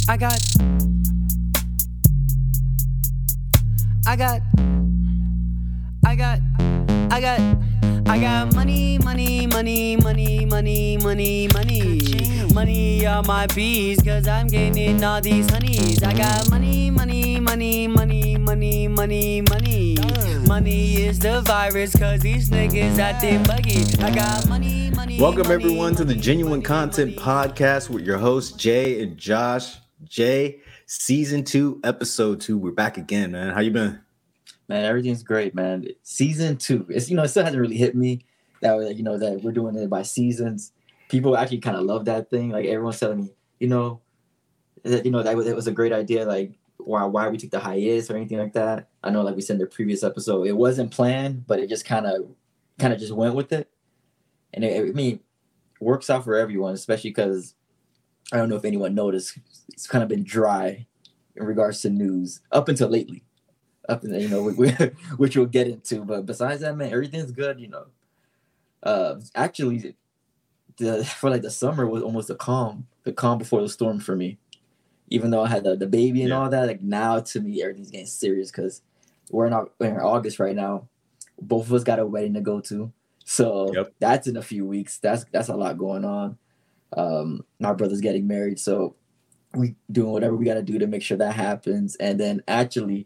I got, I got, I got, I got, I got money, money, money, money, money, money, money, money on my bees, cause I'm getting all these honeys. I got money, money, money, money, money, money, money. Money is the virus, cause these niggas acting buggy. I got money, money. Welcome money, everyone to the money, Genuine money, Content money. Podcast with your hosts Jay and Josh. Jay, season 2, episode 2. We're back again, man. How you been? Man, everything's great, man. Season 2. It's it still hasn't really hit me that that we're doing it by seasons. People actually kind of love that thing. Like everyone's telling me, that it was a great idea. Like why we took the hiatus or anything like that. I know, like we said in the previous episode, it wasn't planned, but it just kind of just went with it, and it works out for everyone, especially because I don't know if anyone noticed, it's kind of been dry in regards to news up until lately. Up in which we'll get into, but besides that, man, everything's good. Actually, for the summer was almost the calm before the storm for me. Even though I had the baby and all that, like now to me everything's getting serious because we're in August right now. Both of us got a wedding to go to, so That's in a few weeks. That's a lot going on. My brother's getting married, so we doing whatever we got to do to make sure that happens. And then actually,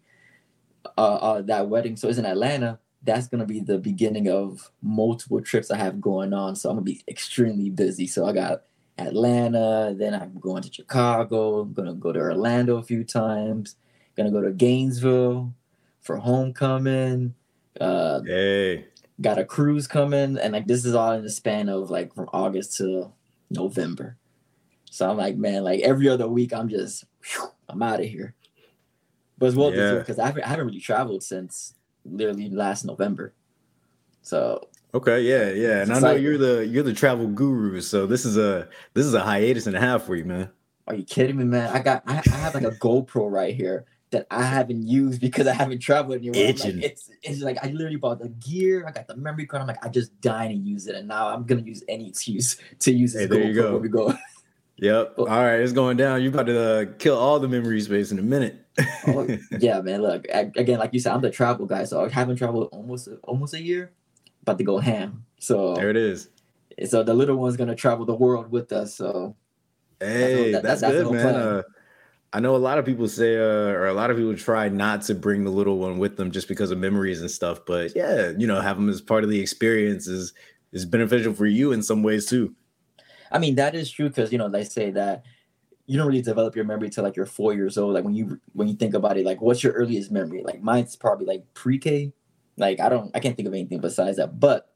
that wedding, so it's in Atlanta. That's gonna be the beginning of multiple trips I have going on. So I'm gonna be extremely busy. So I got Atlanta, then I'm going to Chicago. I'm gonna go to Orlando a few times. Gonna go to Gainesville for homecoming. Hey, got a cruise coming, and like this is all in the span of like from August to November. So I'm like, man, like every other week I'm out of here. But as well because I haven't really traveled since literally last November. So okay, yeah, and I know you're the travel guru, so this is a hiatus and a half for you, man. Are you kidding me, man? I have like a GoPro right here that I haven't used because I haven't traveled anywhere. Itching. Like, it's like I literally bought the gear, I got the memory card. I'm like, I just dying to use it, and now I'm gonna use any excuse to use this GoPro when we go. Yep. All right, it's going down. You're about to kill all the memory space in a minute. Oh, yeah, man. Look, again, like you said, I'm the travel guy, so I haven't traveled almost a year. About to go ham. So there it is. So the little one's gonna travel the world with us. So hey, that's good, man. I know a lot of people say, or a lot of people try not to bring the little one with them just because of memories and stuff. But yeah, have them as part of the experience is beneficial for you in some ways too. I mean, that is true because they say that you don't really develop your memory till like you're 4 years old. Like when you think about it, like what's your earliest memory? Like mine's probably like pre-K. Like I can't think of anything besides that. But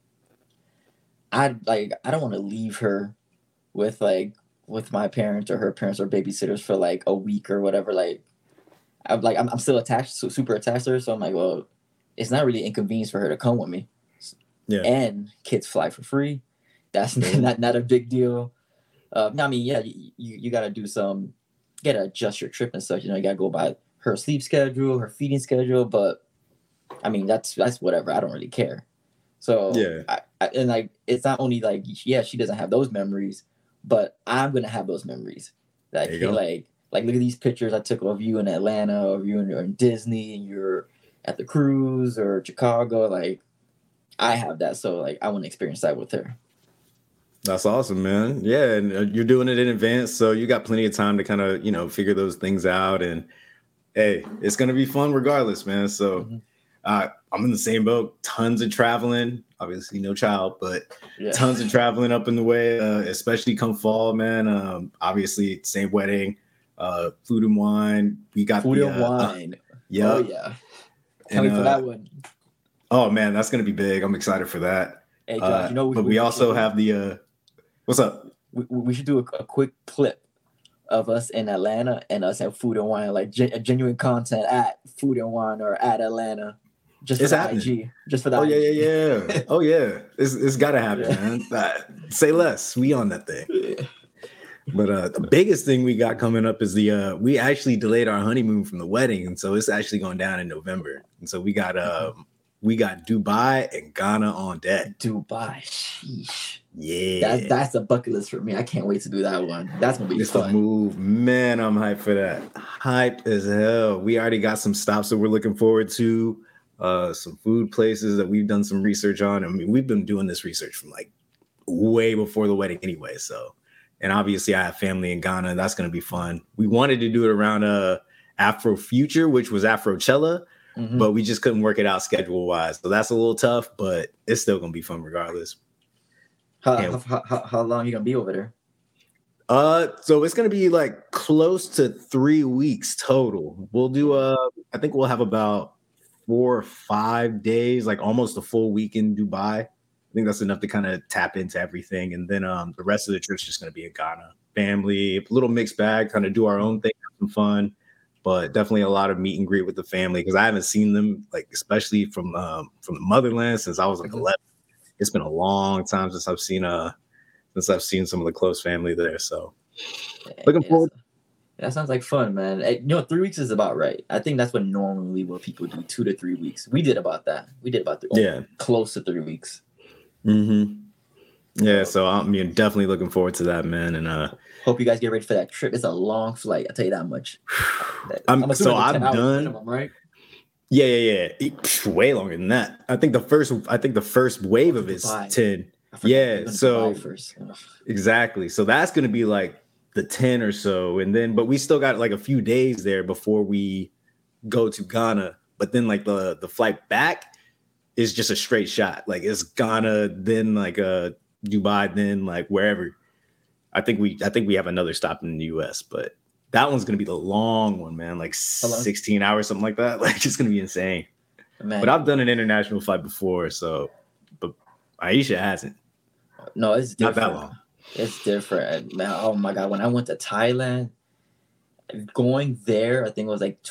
I don't want to leave her with my parents or her parents or babysitters for like a week or whatever. Like I'm still attached, so super attached to her. So I'm like, well, it's not really inconvenience for her to come with me. Yeah. And kids fly for free. That's not a big deal. I mean, yeah, you got to do you got to adjust your trip and such. You got to go by her sleep schedule, her feeding schedule. But I mean, that's whatever. I don't really care. So yeah, and like it's not only like she doesn't have those memories, but I'm gonna have those memories. Like like look at these pictures I took of you in Atlanta, or you in Disney, and you're at the cruise or Chicago. Like I have that, so like I want to experience that with her. That's awesome, man. Yeah, and you're doing it in advance, so you got plenty of time to kind of, figure those things out. And hey, it's gonna be fun regardless, man. So I'm in the same boat. Tons of traveling. Obviously, no child, but tons of traveling up in the way, especially come fall, man. Obviously, same wedding, food and wine. We got food and wine. Yeah. Oh yeah. Can't wait for that one. Oh man, that's gonna be big. I'm excited for that. Hey, Josh, but we also have the. What's up? We should do a quick clip of us in Atlanta and us at Food and Wine, like Genuine Content at Food and Wine or at Atlanta, just for the IG. Just for that. Oh yeah. Oh yeah, it's got to happen, man. Say less. We on that thing. Yeah. But the biggest thing we got coming up is we actually delayed our honeymoon from the wedding, and so it's actually going down in November. And so we got we got Dubai and Ghana on deck. Dubai, sheesh. Yeah, That's a bucket list for me. I can't wait to do that one. That's gonna be it's fun. the move, man. I'm hyped for that. Hype as hell. We already got some stops that we're looking forward to. Some food places that we've done some research on. I mean, we've been doing this research from like way before the wedding anyway. So, and obviously I have family in Ghana. That's gonna be fun. We wanted to do it around Afro Future, which was Afrochella, but we just couldn't work it out schedule wise. So that's a little tough, but it's still gonna be fun regardless. How long are you gonna be over there? So it's gonna be like close to 3 weeks total. We'll do I think we'll have about 4 or 5 days, like almost a full week in Dubai. I think that's enough to kind of tap into everything. And then the rest of the trip's just gonna be in Ghana. Family, a little mixed bag, kind of do our own thing, have some fun, but definitely a lot of meet and greet with the family because I haven't seen them, like especially from the motherland since I was like 11. It's been a long time since I've seen some of the close family there. So looking forward. That sounds like fun, man. 3 weeks is about right. I think that's what normally what people do, 2 to 3 weeks. We did about that. We did about close to 3 weeks. Yeah, so I'm definitely looking forward to that, man. And hope you guys get ready for that trip. It's a long flight. I'll tell you that much. I'm done. Minimum, right? Yeah. Way longer than that. I think the first wave of it's 10. Yeah, so exactly. So that's gonna be like the 10 or so, and then but we still got like a few days there before we go to Ghana. But then like the flight back is just a straight shot. Like it's Ghana, then like Dubai, then like wherever. I think we have another stop in the US, but that one's gonna be the long one, man. Like 16 hours, something like that. Like it's gonna be insane. Man. But I've done an international flight before, so but Aisha hasn't. No, it's different. Not that long. It's different, man. Oh my God, when I went to Thailand, going there, I think it was like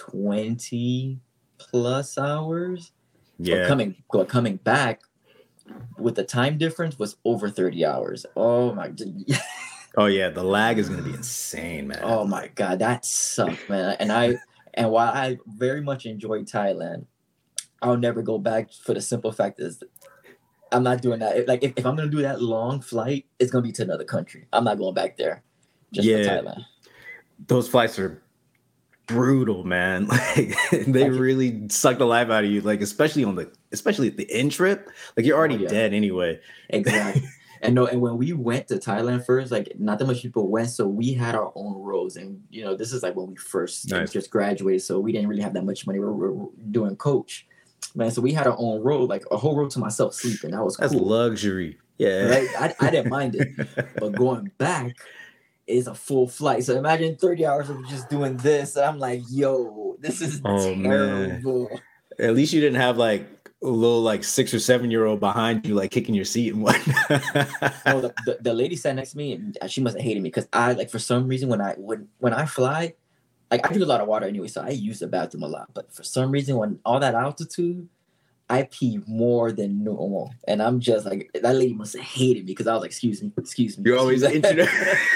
20 plus hours. Yeah. But coming back with the time difference was over 30 hours. Oh my God. Oh yeah, the lag is gonna be insane, man. Oh my God, that sucked, man. And while I very much enjoyed Thailand, I'll never go back for the simple fact is I'm not doing that. Like if I'm gonna do that long flight, it's gonna be to another country. I'm not going back there just for Thailand. Those flights are brutal, man. Like they really suck the life out of you. Like especially at the end trip, like you're already dead anyway. Exactly. And when we went to Thailand first, like not that much people went, so we had our own rows. And this is like when we first just graduated, so we didn't really have that much money. We were doing coach, man. So we had our own row, like a whole row to myself sleeping. That was cool. That's luxury. Yeah, right? I didn't mind it, but going back is a full flight. So imagine 30 hours of just doing this. And I'm like, yo, this is terrible. Man. At least you didn't have like a little like 6 or 7 year old behind you, like kicking your seat and whatnot. No, the lady sat next to me and she must have hated me because I like for some reason when I fly, like I drink a lot of water anyway, so I use the bathroom a lot. But for some reason, when all that altitude, I pee more than normal, and I'm just like that lady must have hated me because I was like, excuse me. You're always internet.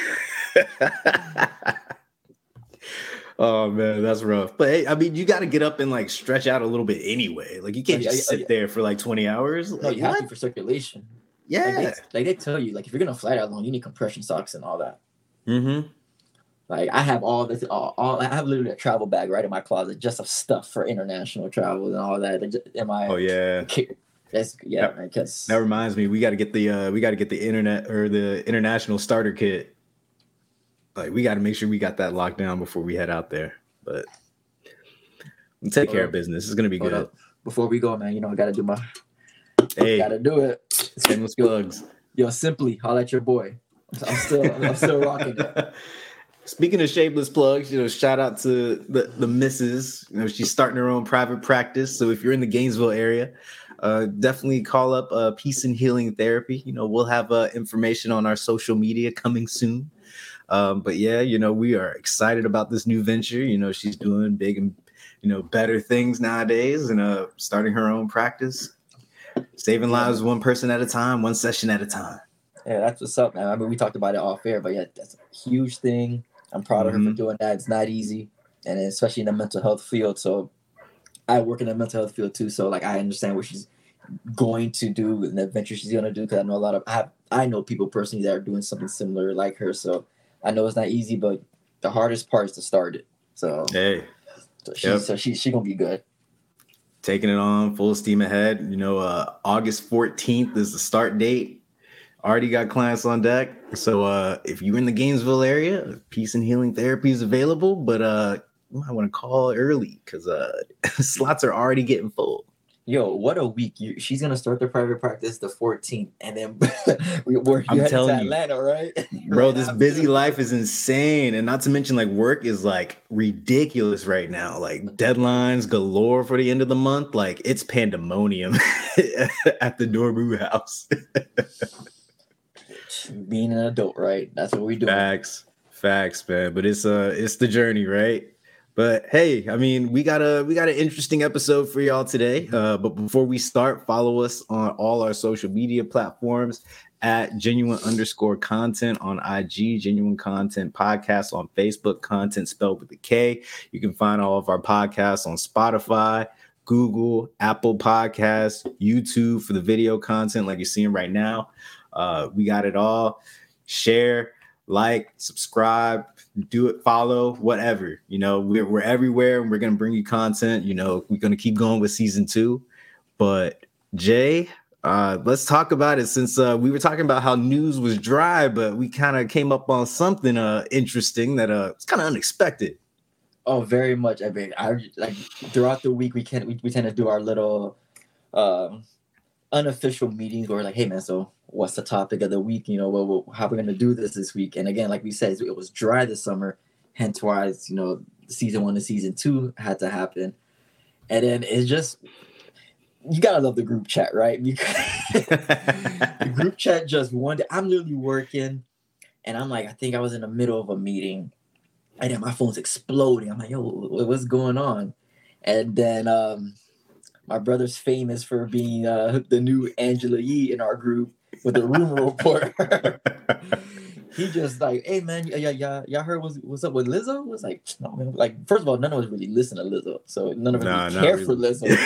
Oh man, that's rough. But hey, I mean, you got to get up and like stretch out a little bit anyway. Like you can't just sit there for like 20 hours. No, you have to for circulation. Yeah, like they tell you, like if you're gonna fly that long, you need compression socks and all that. Mm-hmm. Like I have all this, I have literally a travel bag right in my closet just of stuff for international travel and all that. In my That's because that reminds me, we got to get the internet or the international starter kit. Like we got to make sure we got that locked down before we head out there. But we'll take care of business. It's gonna be good. Before we go, man, I gotta do my. Hey, gotta do it. Shameless plugs. Yo, simply holla at your boy. I'm still rocking it. Speaking of shameless plugs, shout out to the missus. She's starting her own private practice. So if you're in the Gainesville area, definitely call up Peace and Healing Therapy. We'll have information on our social media coming soon. But yeah, we are excited about this new venture. She's doing big and better things nowadays, and starting her own practice, saving lives one person at a time, one session at a time. Yeah, that's what's up, man. I mean, we talked about it off air, but yeah, that's a huge thing. I'm proud of her for doing that. It's not easy, and especially in the mental health field. So I work in the mental health field too, so like I understand what she's going to do and the adventure she's gonna do because I know a lot of I know people personally that are doing something similar like her. So I know it's not easy, but the hardest part is to start it. So Hey, she gonna be good. taking it on full steam ahead. You know, August 14th is the start date. Already got clients on deck. So if you're in the Gainesville area, Peace and Healing Therapy is available, but you might want to call early because slots are already getting full. Yo, what a week! She's gonna start the private practice the 14th, and then we're I'm telling to Atlanta, right? Bro, Right this after. busy life is insane. And not to mention, like, work is like ridiculous right now. Like, deadlines galore for the end of the month. Like, it's pandemonium at the Dorbu house. Being an adult, right? That's what we do. Facts, man. But it's the journey, right? But hey, I mean, we got an interesting episode for y'all today. But before we start, follow us on all our social media platforms at genuine_content on IG, Genuine Content Podcast on Facebook, content spelled with a K. You can find all of our podcasts on Spotify, Google, Apple Podcasts, YouTube for the video content like you're seeing right now. We got it all. Share, like, subscribe, do it, follow, whatever. You know, we're everywhere and we're going to bring you content. You know, we're going to keep going with season 2. But Jay, let's talk about it since we were talking about how news was dry, but we kind of came up on something interesting that it's kind of unexpected. Oh, very much. I mean, I like throughout the week we tend to do our little unofficial meetings where we're like, hey man, so what's the topic of the week? You know, how we're gonna do this week? And again, like we said, it was dry this summer, hence why you know season 1 to season 2 had to happen. And then it's just you gotta love the group chat, right? Because the group chat just one day I'm literally working, and I'm like, I think I was in the middle of a meeting, and then my phone's exploding. I'm like, yo, what's going on? And then my brother's famous for being the new Angela Yee in our group with the rumor reporter. He just like, hey man, y'all heard what's up with Lizzo? Was like, no, man. Like, first of all, none of us really listen to Lizzo, so none of us really care for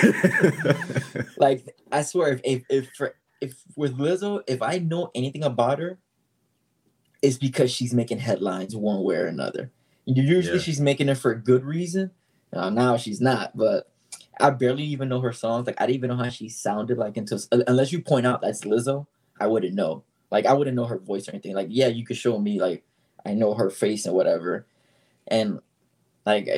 Lizzo. Like, I swear, if with Lizzo, if I know anything about her, it's because she's making headlines one way or another. Usually she's making it for a good reason. Now she's not, but I barely even know her songs. Like, I didn't even know how she sounded like unless you point out that's Lizzo, I wouldn't know. Like, I wouldn't know her voice or anything. Like, yeah, you could show me, like, I know her face and whatever. And, like,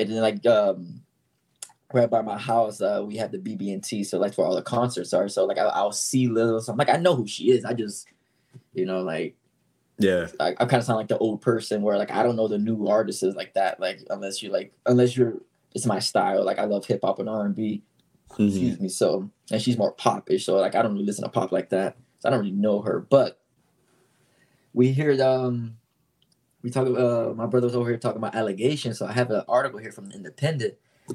right by my house, we have the BB&T, so that's where all the concerts are. So, like, I'll see Lizzo. So I'm like, I know who she is. I just, you know, like, yeah. I kind of sound like the old person where, like, I don't know the new artists like that. Like, unless you're, it's my style. Like, I love hip hop and R&B. Mm-hmm. Excuse me. So, and she's more pop-ish. So, like, I don't really listen to pop like that. So I don't really know her. But we hear we talk about my brother was over here talking about allegations. So I have an article here from the Independent.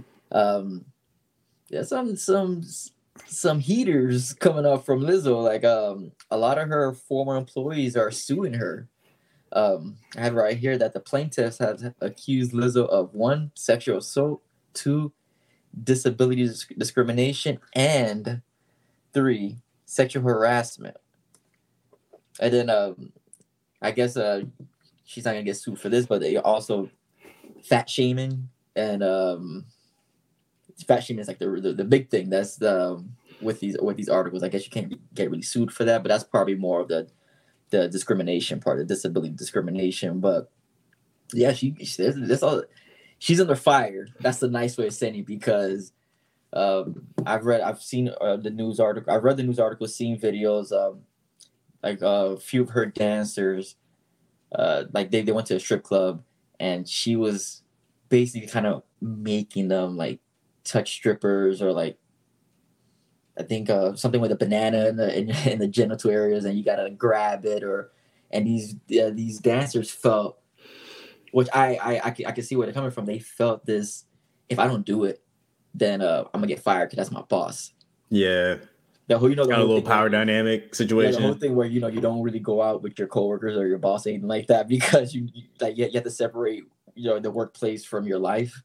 Yeah, some heaters coming up from Lizzo. Like a lot of her former employees are suing her. I have right here that the plaintiffs have accused Lizzo of 1, sexual assault, 2, disability discrimination, and 3, sexual harassment. And then I guess she's not gonna get sued for this, but they also fat shaming, and fat shaming is like the big thing. That's with these articles. I guess you can't get really sued for that, but that's probably more of the discrimination part, the disability discrimination. But yeah, she's under fire. That's the nice way of saying it, because I've seen the news article. I've read the news article, seen videos. Like a few of her dancers, like they went to a strip club, and she was basically kind of making them like touch strippers, or like I think something with a banana in the genital areas, and you gotta grab it, and these dancers felt, which I can see where they're coming from. They felt this: if I don't do it, then I'm gonna get fired because that's my boss. Yeah. The whole, got a little power dynamic situation. Yeah, the whole thing where you don't really go out with your coworkers or your boss, anything like that, because you have to separate the workplace from your life.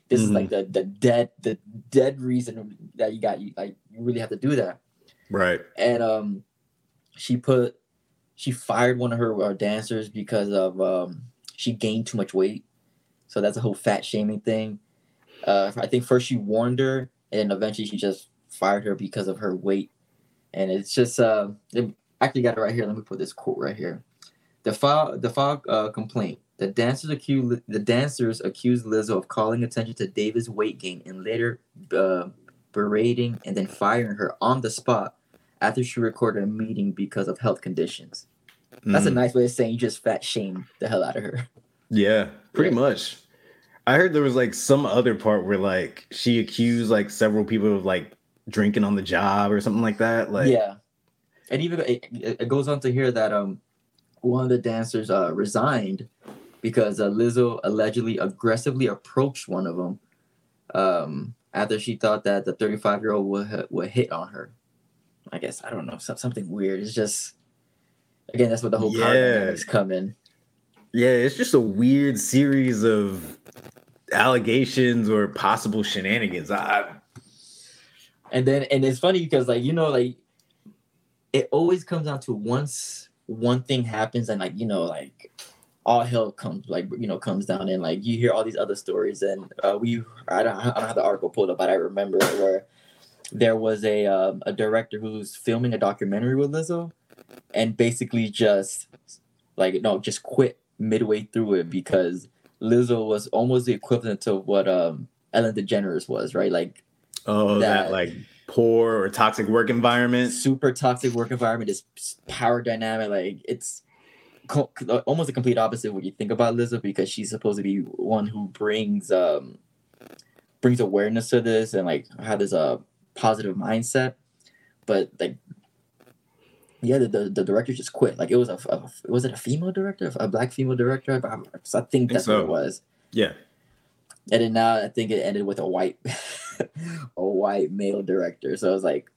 This is like the dead reason that you really have to do that. Right. And she fired one of her dancers because of she gained too much weight. So that's a whole fat shaming thing. I think first she warned her, and eventually she just fired her because of her weight. And it's just they actually got it right here. Let me put this quote right here. The file complaint. The dancers accused Lizzo of calling attention to David's weight gain and later berating and then firing her on the spot after she recorded a meeting because of health conditions. That's a nice way of saying you just fat shamed the hell out of her. Yeah, pretty much. I heard there was like some other part where like she accused like several people of like drinking on the job or something like that. Like, yeah, and even it goes on to hear that one of the dancers resigned because Lizzo allegedly aggressively approached one of them after she thought that the 35-year-old would hit on her. I guess, I don't know, something weird. It's just, again, that's what the whole power dynamics come in. Yeah, it's just a weird series of allegations or possible shenanigans. And it's funny because like, you know, like it always comes down to once one thing happens and like, you know, like all hell comes down, and like you hear all these other stories. And I don't have the article pulled up, but I remember where there was a director who's filming a documentary with Lizzo and basically just quit midway through it because Lizzo was almost the equivalent to what Ellen DeGeneres was, right? Like, that like poor or toxic work environment, super toxic work environment, this power dynamic. Like, it's almost the complete opposite of what you think about Lizzo, because she's supposed to be one who brings awareness to this and like have this positive mindset. But like, yeah, the director just quit. Like, it was was it a female director, a black female director? I think that's what it was. Yeah. And then now I think it ended with a white male director. So I was like,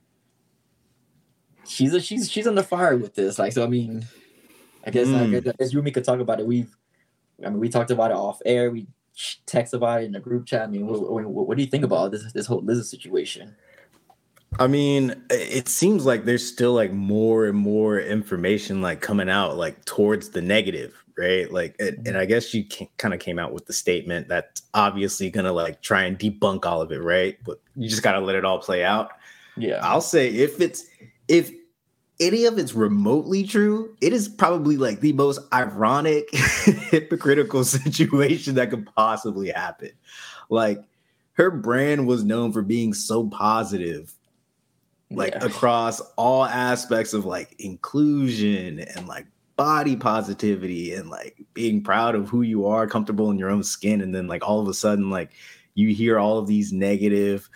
she's under fire with this. Like, so I mean, I guess you and me could talk about it. We talked about it off air. We text about it in the group chat. I mean, what do you think about this whole Lizzo situation? I mean, it seems like there's still like more and more information like coming out like towards the negative, right? Like, and I guess she kind of came out with the statement that's obviously gonna like try and debunk all of it, right? But you just gotta let it all play out. Yeah, I'll say if any of it's remotely true, it is probably like the most ironic, hypocritical situation that could possibly happen. Like, her brand was known for being so positive, like across all aspects of like inclusion and like body positivity and like being proud of who you are, comfortable in your own skin. And then like all of a sudden, like you hear all of these negative,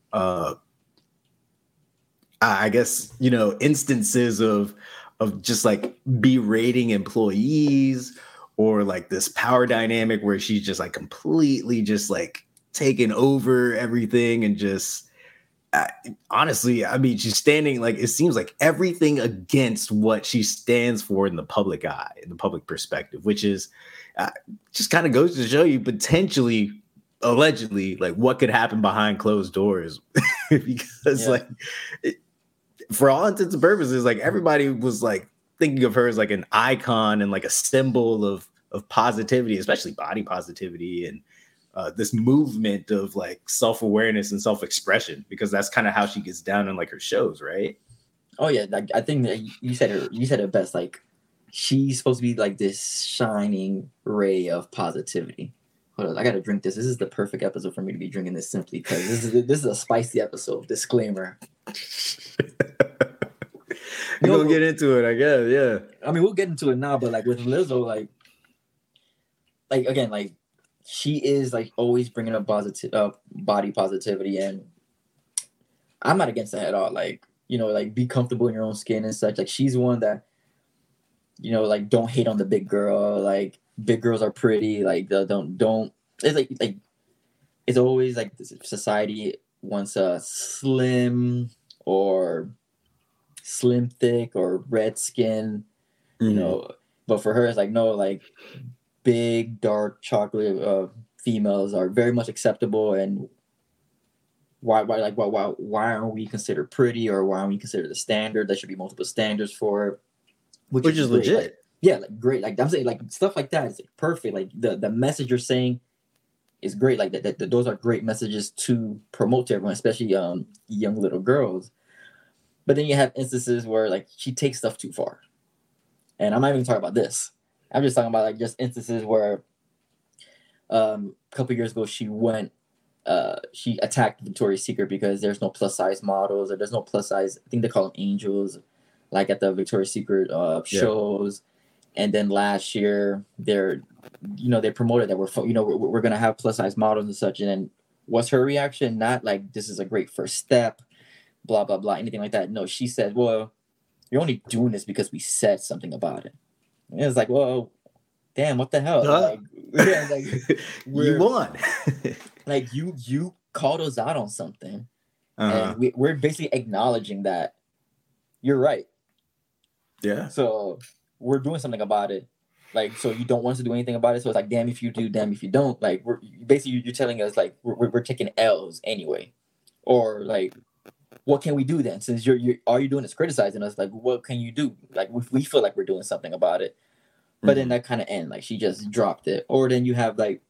I guess, you know, instances of just like berating employees, or like this power dynamic where she's just like completely just like taking over everything. And just honestly, I mean, she's standing like, it seems like everything against what she stands for in the public eye, in the public perspective, which is just kind of goes to show you potentially, allegedly, like what could happen behind closed doors. Because like, for all intents and purposes, like everybody was like thinking of her as like an icon and like a symbol of positivity, especially body positivity, and this movement of like self-awareness and self-expression, because that's kind of how she gets down in like her shows, right? Oh yeah, like, I think that you said it best. Like, she's supposed to be like this shining ray of positivity. Hold on, I gotta drink this. This is the perfect episode for me to be drinking this simply because this is a spicy episode. Disclaimer. We'll get into it, I guess. Yeah. I mean, we'll get into it now, but like with Lizzo, like again, like she is like always bringing up body positivity, and I'm not against that at all. Like, you know, like be comfortable in your own skin and such. Like, she's one that, you know, like don't hate on the big girl. Like, big girls are pretty. Like, don't. It's like it's always like society wants a slim thick or red skin, you know. But for her, it's like, no, like big dark chocolate females are very much acceptable, and why aren't we considered pretty, or why aren't we considered the standard? There should be multiple standards for it, which is great. legit. Like, yeah, like great. Like I'm saying, like stuff like that is like perfect. Like the message you're saying is great. Like that those are great messages to promote to everyone, especially young little girls. But then you have instances where like she takes stuff too far, and I'm not even talking about this. I'm just talking about like just instances where a couple years ago she attacked Victoria's Secret because there's no plus size models, or there's no plus size, I think they call them angels, like at the Victoria's Secret shows. And then last year they promoted that we're gonna have plus size models and such. And then what's her reaction? Not like this is a great first step, blah blah blah, anything like that. No, she said, well, you're only doing this because we said something about it. And it's like, well, damn, what the hell? Like, yeah, like you won. Like you called us out on something, and we're basically acknowledging that you're right. Yeah. So we're doing something about it. Like, so you don't want us to do anything about it. So it's like, damn if you do, damn if you don't. Like, we're basically you're telling us like we're taking L's anyway, or like, what can we do then? Since you're all you're doing is criticizing us. Like, what can you do? Like, we feel like we're doing something about it. But then that kind of end, like she just dropped it. Or then you have like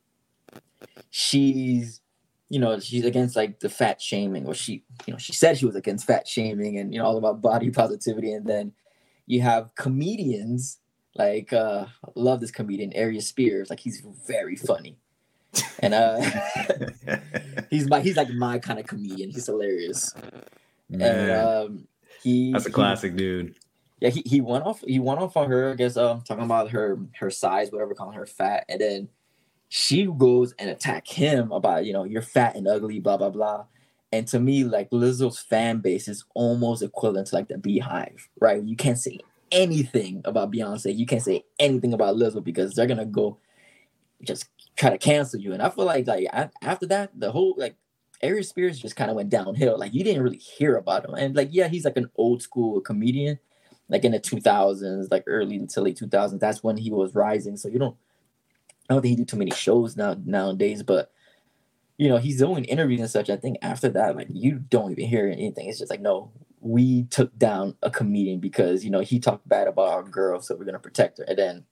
she's against like the fat shaming, or she said she was against fat shaming and all about body positivity. And then you have comedians like love this comedian Aries Spears, like he's very funny, and he's like my kind of comedian. He's hilarious. Man. And that's a classic dude. Yeah, he went off on her, I guess, talking about her size, whatever, calling her fat, and then she goes and attack him about, you're fat and ugly, blah blah blah. And to me, like Lizzo's fan base is almost equivalent to like the Beehive, right? You can't say anything about Beyonce, you can't say anything about Lizzo because they're gonna go just try to cancel you. And I feel like after that, the whole like Aries Spears just kind of went downhill. Like you didn't really hear about him, and like yeah, he's like an old school comedian. Like in the 2000s, like early to late 2000s, that's when he was rising. So I don't think he do too many shows nowadays, but he's doing interviews and such. I think after that, like you don't even hear anything. It's just like, no, we took down a comedian because he talked bad about our girl, so we're gonna protect her. And then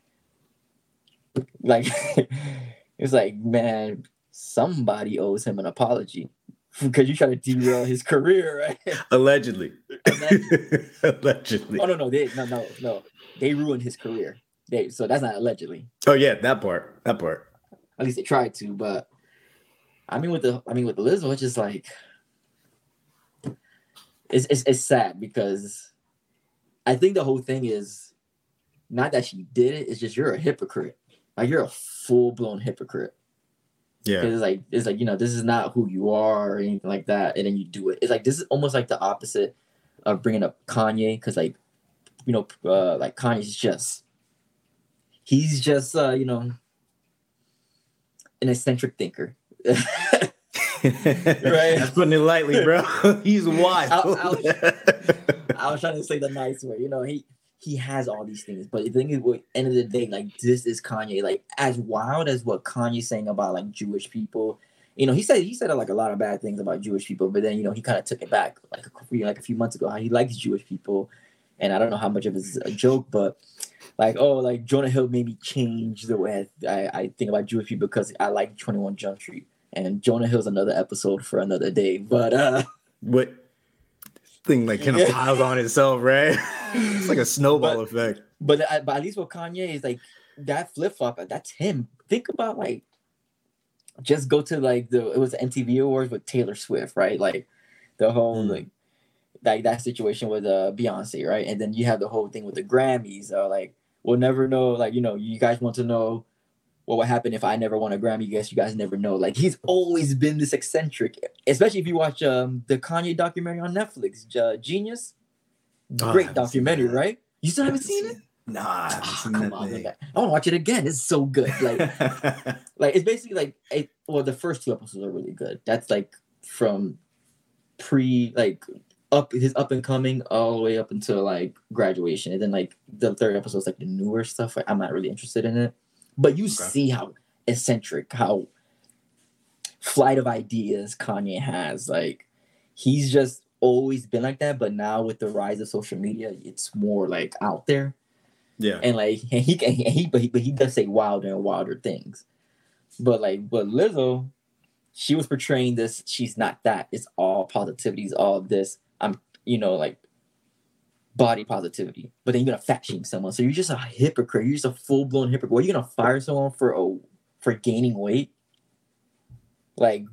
like it's like, man, somebody owes him an apology. Because you try to derail his career, right? Allegedly. Allegedly. Oh no, they ruined his career. So that's not allegedly. Oh yeah, that part. At least they tried to, but I mean with the Lizzo, it's just like it's sad because I think the whole thing is not that she did it. It's just you're a hypocrite. Like you're a full blown hypocrite. Yeah, it's like this is not who you are or anything like that, and then you do it. It's like this is almost like the opposite of bringing up Kanye, because like like Kanye's just an eccentric thinker. Right? That's putting it lightly, bro. He's wild. I was trying to say the nice way. He has all these things, but the thing is, at the end of the day, like this is Kanye. Like as wild as what Kanye's saying about like Jewish people, he said like a lot of bad things about Jewish people, but then he kind of took it back like a few months ago how he likes Jewish people, and I don't know how much of it is a joke, but like Jonah Hill made me change the way I think about Jewish people because I like 21 Jump Street, and Jonah Hill's another episode for another day, but what thing like kind of piles on itself, right? It's like a snowball effect. But at least with Kanye is like that flip flop. That's him. Think about like just go to like it was the MTV Awards with Taylor Swift, right? Like the whole like that situation with Beyonce, right? And then you have the whole thing with the Grammys. Like we'll never know. Like you guys want to know what would happen if I never won a Grammy. Guess you guys never know. Like he's always been this eccentric, especially if you watch the Kanye documentary on Netflix, Genius. Great documentary, right? You still haven't seen it? Nah, I haven't seen come on, I want to watch it again. It's so good. Like, like it's basically like the first 2 episodes are really good. That's like from his up and coming all the way up until like graduation, and then like the third episode is like the newer stuff. I'm not really interested in it, but you see how eccentric, how flight of ideas Kanye has. Like, he's just always been like that, but now with the rise of social media, it's more like out there. Yeah. And like, and he does say wilder and wilder things. But Lizzo, she was portraying this. She's not that. It's all positivity. It's all this. Like body positivity. But then you're gonna fat shame someone. So you're just a hypocrite. You're just a full blown hypocrite. What, are you gonna fire someone for gaining weight? Like,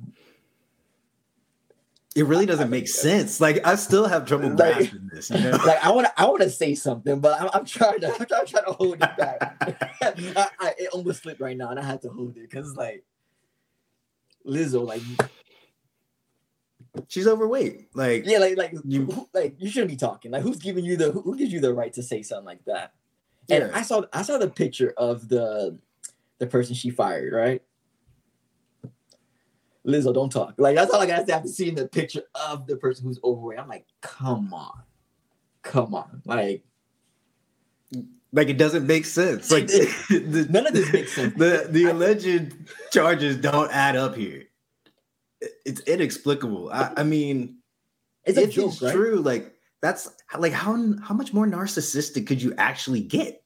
it really doesn't make sense. Like, I still have trouble grasping this. You know? Like, I want to say something, but I'm trying to hold it back. It almost slipped right now, and I had to hold it because like Lizzo, like, she's overweight. Like, yeah, you shouldn't be talking. Like, who gives you the right to say something like that? And yeah. I saw the picture of the person she fired, right? Lizzo, don't talk. Like, that's all I got to say after seeing the picture of the person who's overweight. I'm like, come on. Like, it doesn't make sense. Like, none of this makes sense. The alleged charges don't add up here. It's inexplicable. I mean, it's a joke, it's right? true. Like, that's like how much more narcissistic could you actually get?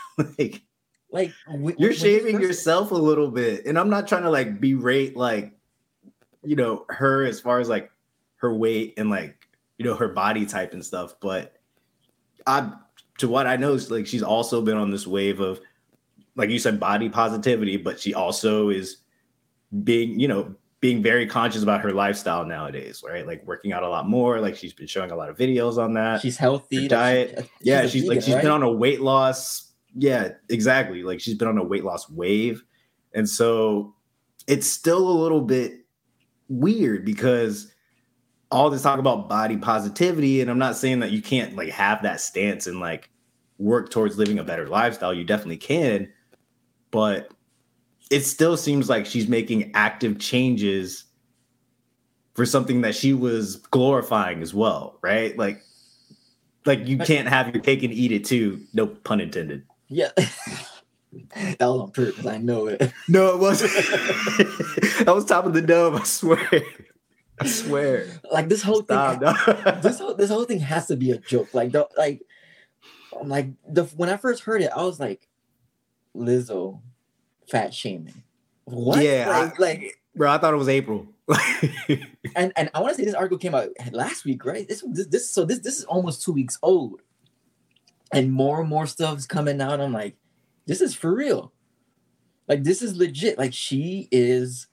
You're shaming yourself a little bit, and I'm not trying to like berate like, you know, her as far as like her weight and like, you know, her body type and stuff. But to what I know, is like she's also been on this wave of, like you said, body positivity, but she also is being very conscious about her lifestyle nowadays, right? Like working out a lot more. Like she's been showing a lot of videos on that. She's healthy. Her diet. She's been on a weight loss. Yeah, exactly. Like she's been on a weight loss wave. And so it's still a little bit weird because all this talk about body positivity, and I'm not saying that you can't like have that stance and like work towards living a better lifestyle. You definitely can, but it still seems like she's making active changes for something that she was glorifying as well, right? Like you can't have your cake and eat it too. No pun intended. Yeah. That was on purpose. I know it. No, it wasn't. That was top of the dome. I swear. Like this whole thing. This whole thing has to be a joke. When I first heard it, I was like, Lizzo, fat shaming. What? Yeah. Bro, I thought it was April. and I want to say this article came out last week, right? This is almost 2 weeks old, and more stuff's coming out. I'm like, this is for real. Like, this is legit. Like, she is,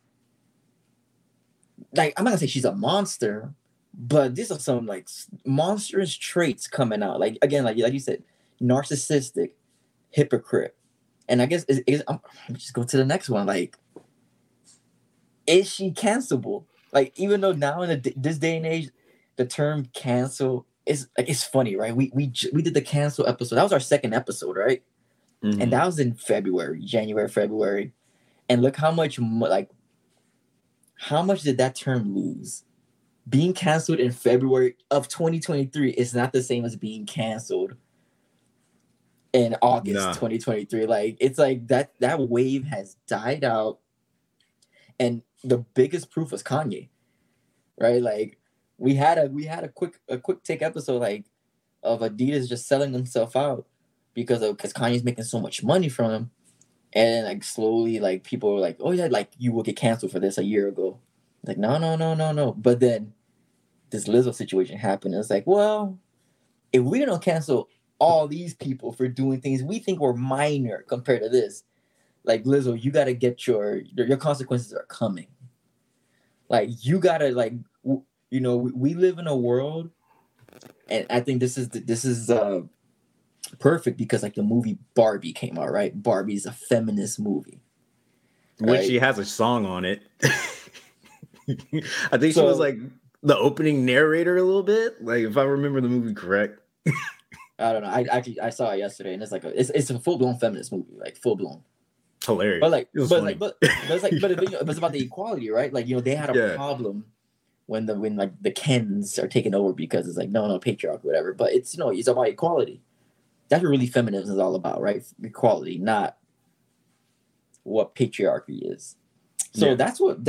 like, I'm not gonna say she's a monster, but these are some like monstrous traits coming out. Like, again, like you said, narcissistic, hypocrite. And I guess I'm just go to the next one. Like, is she cancelable? Like, even though now in this day and age, the term cancel is like, it's funny, right? We did the cancel episode. That was our second episode, right? Mm-hmm. And that was in January, February. And look how much did that term lose? Being canceled in February of 2023 is not the same as being canceled in August 2023. Like, it's like that wave has died out. And the biggest proof was Kanye, right? Like, we had a quick take episode like of Adidas just selling themselves out because Kanye's making so much money from them. And like slowly, like people were like, oh yeah, like you will get canceled for this a year ago. Like, no. But then this Lizzo situation happened. It's like, well, if we don't cancel all these people for doing things we think were minor compared to this, like, Lizzo, you got to get your consequences are coming. Like, you got to, like, we live in a world, and I think this is perfect because, like, the movie Barbie came out, right? Barbie's a feminist movie. Which she has a song on it. I think she was, like, the opening narrator a little bit, like, if I remember the movie correct. I don't know. I saw it yesterday, and it's like it's a full-blown feminist movie, like, full-blown. Hilarious. But it's about the equality, right? Like, they had a problem when the Kens are taking over because it's like no patriarchy, whatever. But it's it's about equality. That's what really feminism is all about, right? Equality, not what patriarchy is. So Yeah. that's what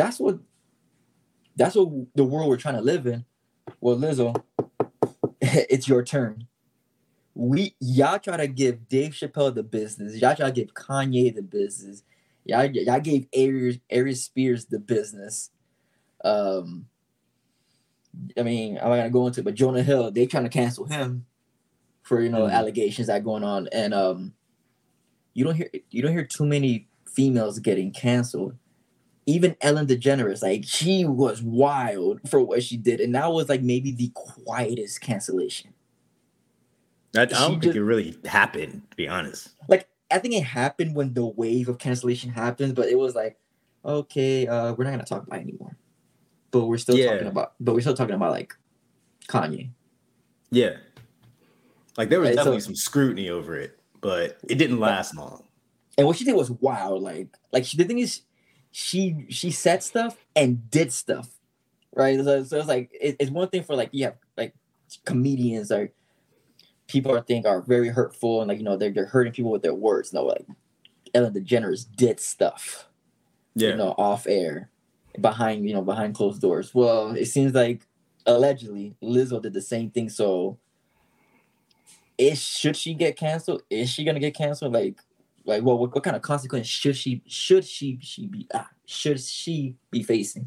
the world we're trying to live in. Well, Lizzo, it's your turn. Y'all try to give Dave Chappelle the business. Y'all try to give Kanye the business. Y'all gave Aries Spears the business. I mean, I'm not gonna go into it, but Jonah Hill, they trying to cancel him for allegations that are going on, and you don't hear too many females getting canceled. Even Ellen DeGeneres, like, she was wild for what she did, and that was like maybe the quietest cancellation. I don't think it really happened, to be honest. Like, I think it happened when the wave of cancellation happened, but it was like, okay, we're not gonna talk about it anymore. But we're still talking about like Kanye. Yeah. Like, there was definitely some scrutiny over it, but it didn't last long. And what she did was wild. Like the thing is, she said stuff and did stuff, right? So it's like it's one thing for like you have like comedians or people are very hurtful and like they're hurting people with their words. No, like Ellen DeGeneres did stuff, off air, behind closed doors. Well, it seems like allegedly Lizzo did the same thing. So, should she get canceled? Is she gonna get canceled? Like, well, what kind of consequence should she be facing?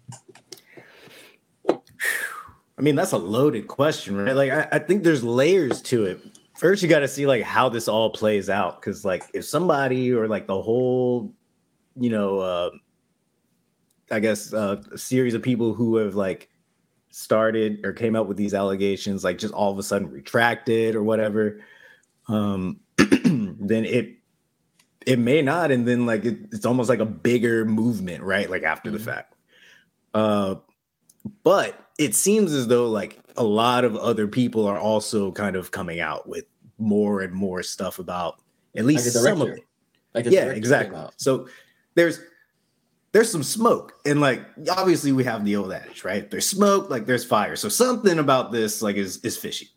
I mean, that's a loaded question, right? Like, I think there's layers to it. First, you got to see like how this all plays out, because like if somebody or like the whole, I guess a series of people who have like started or came up with these allegations, like just all of a sudden retracted or whatever, then it may not, and then like it's almost like a bigger movement, right? Like after the fact. But it seems as though like a lot of other people are also kind of coming out with more and more stuff about at least some of it. Yeah, exactly. So there's some smoke, and like obviously we have the old adage, right? There's smoke, like there's fire. So something about this like is fishy.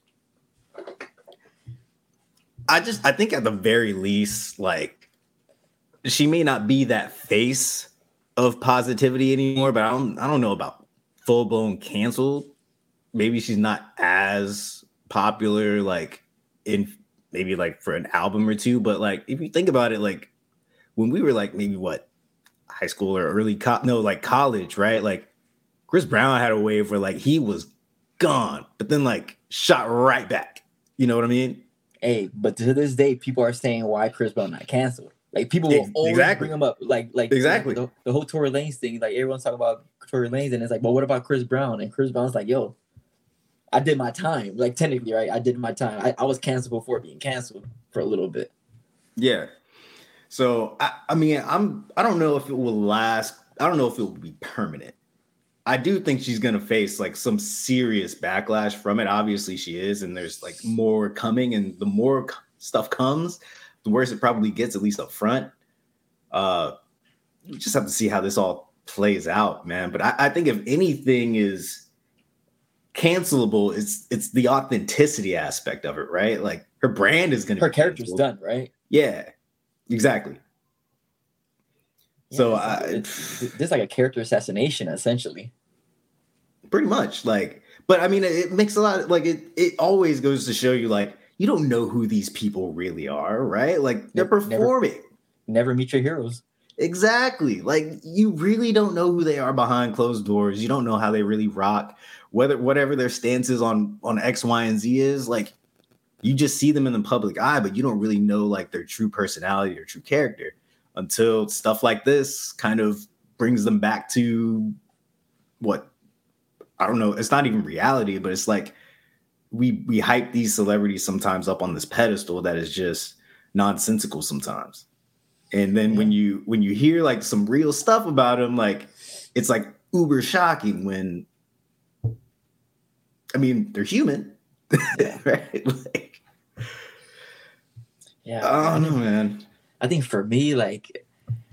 I think at the very least, like, she may not be that face of positivity anymore, but I don't know about full-blown canceled. Maybe she's not as popular, like in maybe like for an album or two, but like if you think about it, like when we were like maybe high school or early college, right? Like Chris Brown had a wave where like he was gone, but then like shot right back. You know what I mean? Hey, but to this day, people are saying why Chris Brown not canceled. Like people will always bring him up. Like exactly the whole Tory Lanez thing. Like everyone's talking about Tory Lanez, and it's like, well, what about Chris Brown? And Chris Brown's like, yo, I did my time. Like technically, right? I did my time. I was canceled before being canceled for a little bit. Yeah. So I mean, I don't know if it will last. I don't know if it will be permanent. I do think she's gonna face like some serious backlash from it. Obviously, she is, and there's like more coming, and the more stuff comes, the worse it probably gets, at least up front. We just have to see how this all plays out, man. But I think if anything is cancelable, it's the authenticity aspect of it, right? Like her brand is her character's done, right? Yeah, exactly. Yeah, so there's like a character assassination, essentially. Pretty much, like, but I mean, it makes a lot. Like, it always goes to show you, like, you don't know who these people really are, right? Like, they're performing. Never meet your heroes. Exactly. Like, you really don't know who they are behind closed doors. You don't know how they really rock. Whatever their stance is on X, Y, and Z is, like, you just see them in the public eye, but you don't really know like their true personality or true character until stuff like this kind of brings them back to what, I don't know. It's not even reality, but it's like we hype these celebrities sometimes up on this pedestal that is just nonsensical sometimes. And then when you hear like some real stuff about them, like it's like uber shocking when, I mean, they're human, right? Like, yeah. I don't know, man. I think for me, like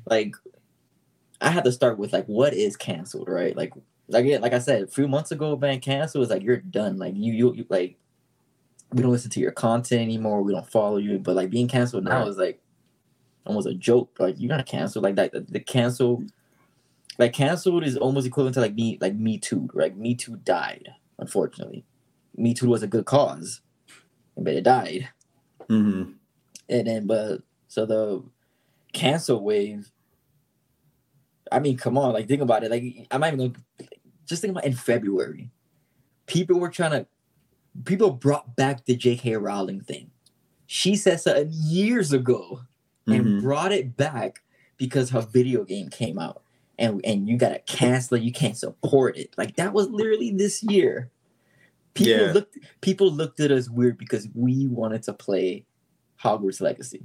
I had to start with like what is canceled, right? Like I said, a few months ago, man, cancel is like you're done. Like you like we don't listen to your content anymore. We don't follow you. But like being canceled now is like, almost a joke. Like you're not canceled like that. The cancel, like canceled is almost equivalent to like Me Too. Right? Me Too died, unfortunately. Me Too was a good cause, but it died. Mm-hmm. And then, so the cancel wave. I mean, come on, like think about it. Like I'm not even gonna just think about in February, people brought back the J.K. Rowling thing. She said something years ago and brought it back because her video game came out, and you gotta cancel it. You can't support it. Like that was literally this year. People looked at us weird because we wanted to play Hogwarts Legacy.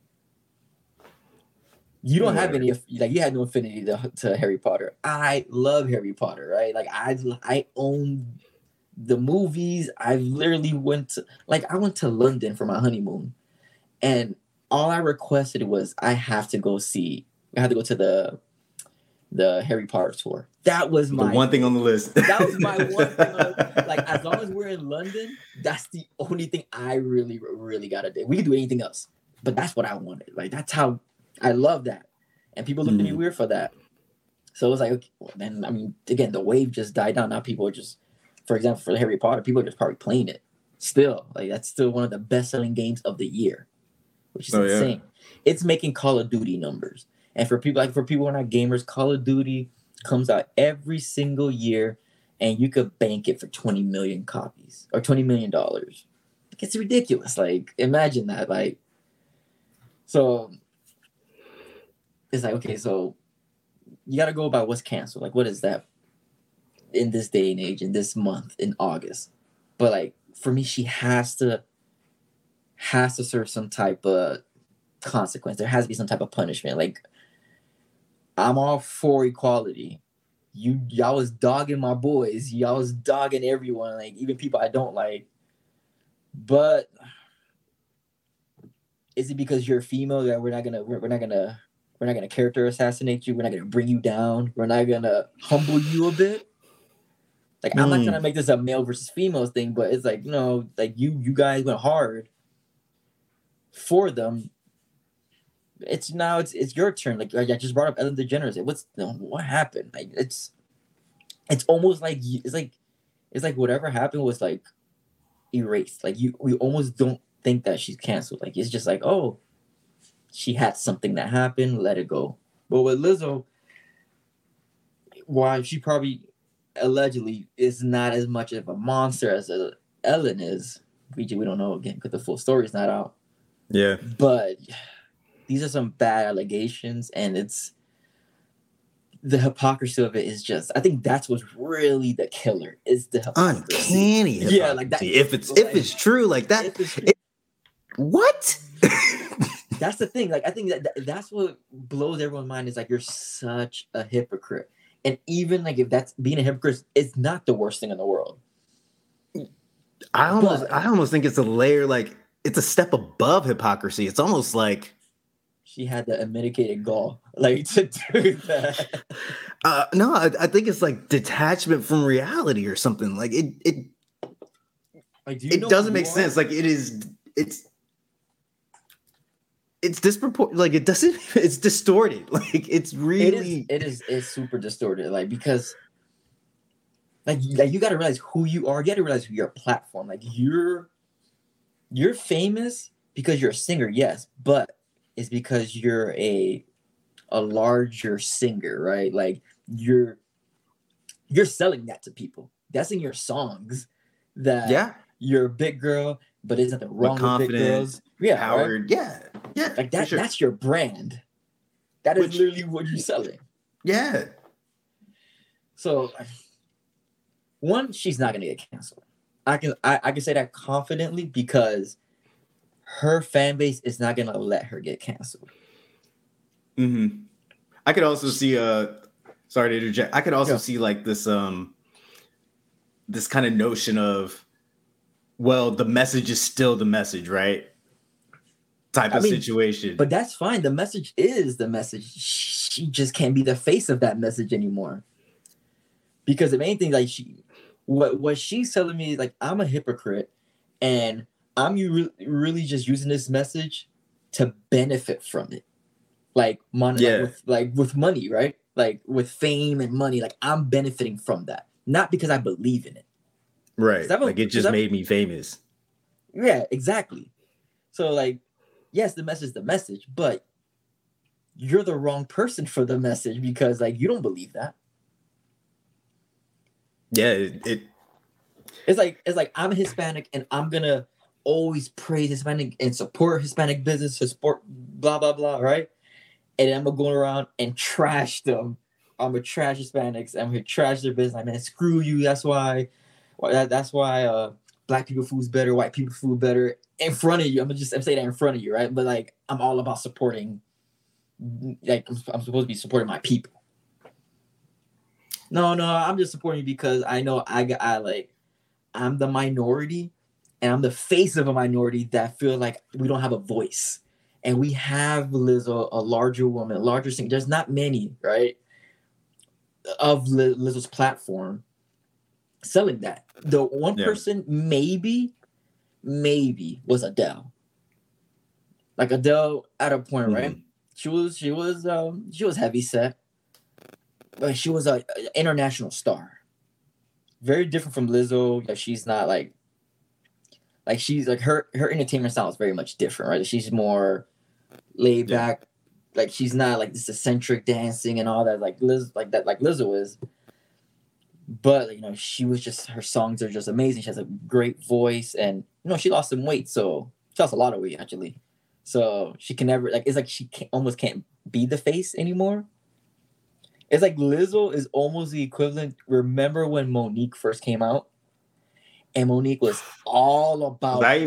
You don't have any, like you had no affinity to Harry Potter. I love Harry Potter, right? Like I own the movies. I literally went to London for my honeymoon, and all I requested was I have to go to the Harry Potter tour. That was my one thing on the list. That was my one thing. Like as long as we're in London, that's the only thing I really, really gotta do. We can do anything else, but that's what I wanted. Like that's how I love that. And people looked at me weird for that. So it was like, okay, well, then I mean, again, the wave just died down. Now people are just, for example, for Harry Potter, people are just probably playing it. Still, like that's still one of the best-selling games of the year, which is insane. Yeah. It's making Call of Duty numbers. And for people who are not gamers, Call of Duty comes out every single year, and you could bank it for 20 million copies or $20 million. It's ridiculous. Like, imagine that. Like, so it's like, okay, so you got to go by what's canceled. Like, what is that in this day and age, in this month, in August? But like, for me, she has to serve some type of consequence. There has to be some type of punishment. Like, I'm all for equality. Y'all was dogging my boys. Y'all was dogging everyone, like even people I don't like. But is it because you're female that we're not gonna character assassinate you? We're not gonna bring you down. We're not gonna humble you a bit. Like I'm not trying to make this a male versus female thing, but it's like, you know, like you guys went hard for them. It's your turn. Like I just brought up Ellen DeGeneres. What happened? Like it's almost like it's like whatever happened was like erased. Like we almost don't think that she's canceled. Like it's just like, oh, she had something that happened, let it go. But with Lizzo, while she probably allegedly is not as much of a monster as Ellen is, we don't know again because the full story is not out. Yeah, but these are some bad allegations, and it's the hypocrisy of it is just. I think that's what's really the killer is the hypocrisy. Uncanny hypocrisy. Yeah, like that. If it's true, like that. What? That's the thing. Like I think that's what blows everyone's mind is like you're such a hypocrite, and even like if that's being a hypocrite, it's not the worst thing in the world. I almost think it's a layer, like it's a step above hypocrisy. It's almost like. She had the unmitigated gall, like to do that. No, I think it's like detachment from reality or something. Like it doesn't make sense. Like it's disproportionate. Like it doesn't. It's distorted. Like it's really. It's super distorted. Like because, like you got to realize who you are. You got to realize your platform. Like you're famous because you're a singer, yes, but. Is because you're a larger singer, right? Like you're selling that to people. That's in your songs that you're a big girl, but there's nothing wrong with big girls. Yeah, powered. Right? Yeah. Like that. Sure. That's your brand. That is literally what you're selling. Yeah. So, one, she's not gonna get canceled. I can say that confidently because. Her fan base is not gonna let her get canceled. Mm-hmm. I could also see sorry to interject. I could also see like this this kind of notion of, well, the message is still the message, right? Type of situation. But that's fine. The message is the message. She just can't be the face of that message anymore. Because if anything, like what she's telling me is like I'm a hypocrite and I'm really just using this message to benefit from it. like money, Yeah. with money, right? Like with fame and money, like I'm benefiting from that, not because I believe in it. Right. I've, Like it just made me famous. Yeah, exactly. So like, yes, the message, but you're the wrong person for the message because like you don't believe that. Yeah, It's like I'm Hispanic and I'm gonna always praise Hispanic and support Hispanic business, support blah blah blah, right? And I'm gonna go around and trash them. I'm gonna trash Hispanics. I'm gonna trash their business. Like, man, screw you. That's why black people food's better, white people food better in front of you. I'm saying that in front of you, right? But like I'm all about supporting. Like I'm supposed to be supporting my people. No, I'm just supporting you because I know I'm the minority and I'm the face of a minority that feel like we don't have a voice. And we have Lizzo, a larger woman, larger singer. There's not many, right, of Lizzo's platform selling that. The one person maybe was Adele. Like Adele at a point, right? She was heavy set, but she was an international star. Very different from Lizzo. Like she's not like she's like her entertainment style is very much different, right? She's more laid back. Like she's not like this eccentric dancing and all that like Lizzo is. But you know, she was just her songs are just amazing. She has a great voice, and you know, she lost some weight, so she lost a lot of weight actually. So she can never it's like she almost can't be the face anymore. It's like Lizzo is almost the equivalent. Remember when Monique first came out? And Monique was all about. Was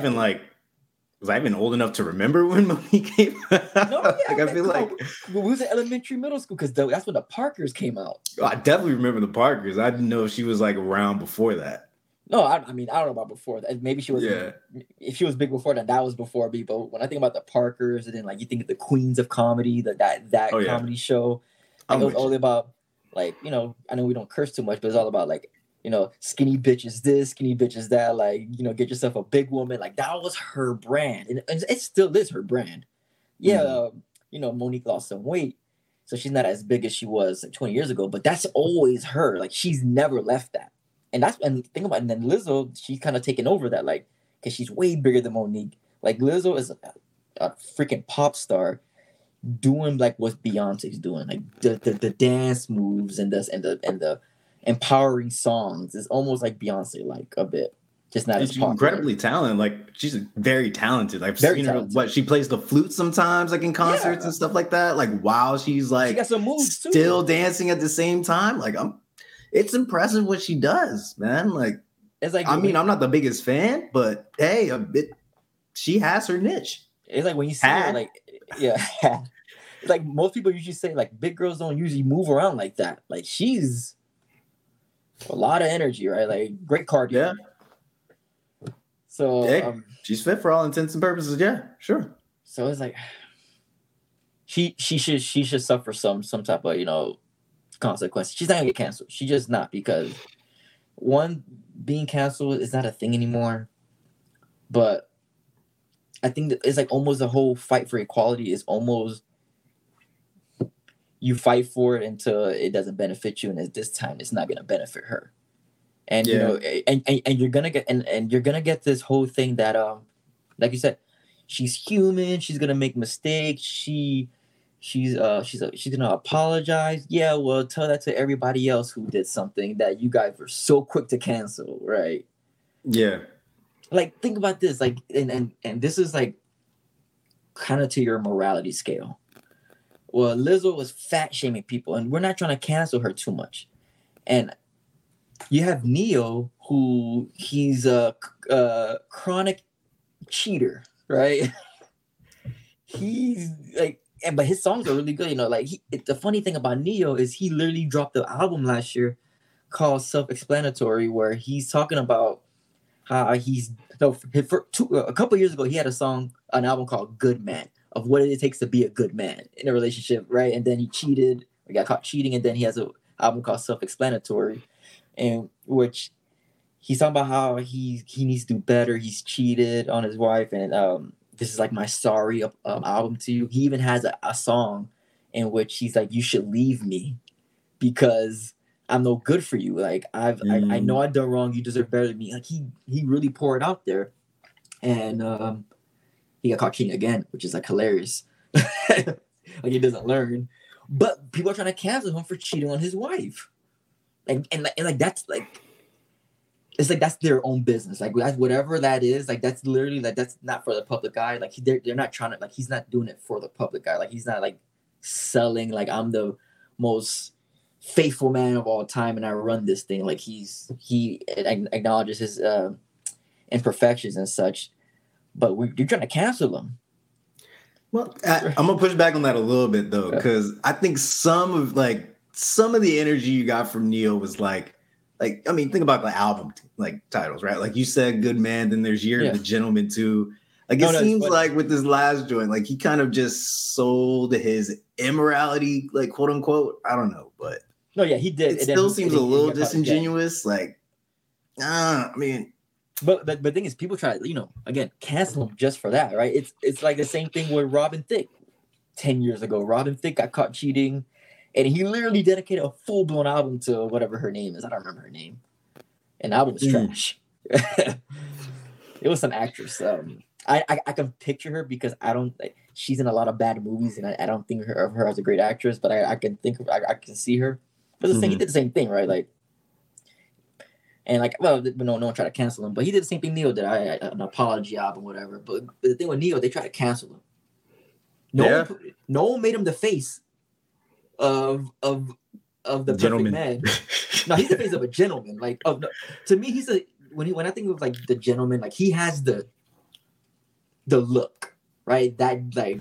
I even old enough to remember when Monique came out? No, yeah. Like, I feel like we was in elementary, middle school because that's when the Parkers came out. I definitely remember the Parkers. I didn't know if she was like around before that. No, I mean, I don't know about before that. Maybe she was. Yeah. If she was big before that, that was before me. But when I think about the Parkers, and then like you think of the Queens of Comedy, that comedy show, like, it was all about like, you know, I know we don't curse too much, but it's all about like, you know, skinny bitches this, skinny bitches that, like, you know, get yourself a big woman. Like that was her brand, and it still is her brand. Yeah, you know, Monique lost some weight, so she's not as big as she was like 20 years ago. But that's always her. Like she's never left that. And think about it. And then Lizzo, she's kind of taken over that, like, because she's way bigger than Monique. Like Lizzo is a freaking pop star, doing like what Beyonce's doing, like the dance moves and the empowering songs is almost like Beyonce, like a bit, just not as popular. Incredibly talented. Like she's very talented. Like very talented. What she plays the flute sometimes, like in concerts and stuff like that. Like while she's like she got some moves still dancing at the same time. Like it's impressive what she does, man. Like, it's like, I mean, I'm not the biggest fan, but hey, she has her niche. It's like when you see her, like, it's like most people usually say, like, big girls don't usually move around like that. Like, she's a lot of energy, right? Like, great cardio. Yeah. So she's fit for all intents and purposes. Yeah, sure. So it's like she should suffer some type of, you know, consequences. She's not gonna get canceled. She's just not, because one, being canceled is not a thing anymore. But I think that it's like almost the whole fight for equality is almost you fight for it until it doesn't benefit you, and at this time it's not gonna benefit her. And you know, and you're gonna get and you're gonna get this whole thing that like you said, she's human, she's gonna make mistakes, she's gonna apologize. Yeah, well, tell that to everybody else who did something that you guys were so quick to cancel, right? Yeah. Like, think about this, like, and this is like kind of to your morality scale. Well, Lizzo was fat shaming people, and we're not trying to cancel her too much. And you have Neo, who he's a chronic cheater, right? He's like, but his songs are really good, you know. Like, the funny thing about Neo is he literally dropped an album last year called Self-Explanatory, where he's talking about how a couple years ago he had an album called Good Man, of what it takes to be a good man in a relationship, right? And then he cheated, or got caught cheating, and then he has an album called Self-Explanatory, in which he's talking about how he needs to do better. He's cheated on his wife, and this is like my sorry album to you. He even has a song in which he's like, you should leave me because I'm no good for you. Like I know I've done wrong. You deserve better than me. Like he really poured out there, and he got caught cheating again, which is like hilarious. Like he doesn't learn, but people are trying to cancel him for cheating on his wife. And that's like, it's like that's their own business. Like that's whatever that is. Like that's literally like that's not for the public eye. Like they're not trying to, like he's not doing it for the public eye. Like he's not like selling like I'm the most faithful man of all time and I run this thing. Like he acknowledges his imperfections and such. But you're trying to cancel him. Well, I'm gonna push back on that a little bit though, because I think some of the energy you got from Neo was like I mean, think about the album like titles, right? Like you said, Good Man, then there's Year of the Gentleman too. Like it seems like with this last joint, like he kind of just sold his immorality, like quote unquote. I don't know, but no, yeah, he did. It still seems a little disingenuous. Like, I mean. But the thing is, people try to, again, cancel him just for that, right? It's like the same thing with Robin Thicke 10 years ago. Robin Thicke got caught cheating, and he literally dedicated a full-blown album to whatever her name is. I don't remember her name. And the album was trash. It was some actress. I can picture her because she's in a lot of bad movies, and I don't think of her as a great actress, but I can see her. But he did the same thing, right? Like, and like, well, no one tried to cancel him, but he did the same thing Neo did. An apology album, whatever. But the thing with Neo, they tried to cancel him. No one made him the face of the gentleman. Perfect Man. No, he's the face of a gentleman. Like, to me, he's when I think of like the gentleman, like he has the look, right? That like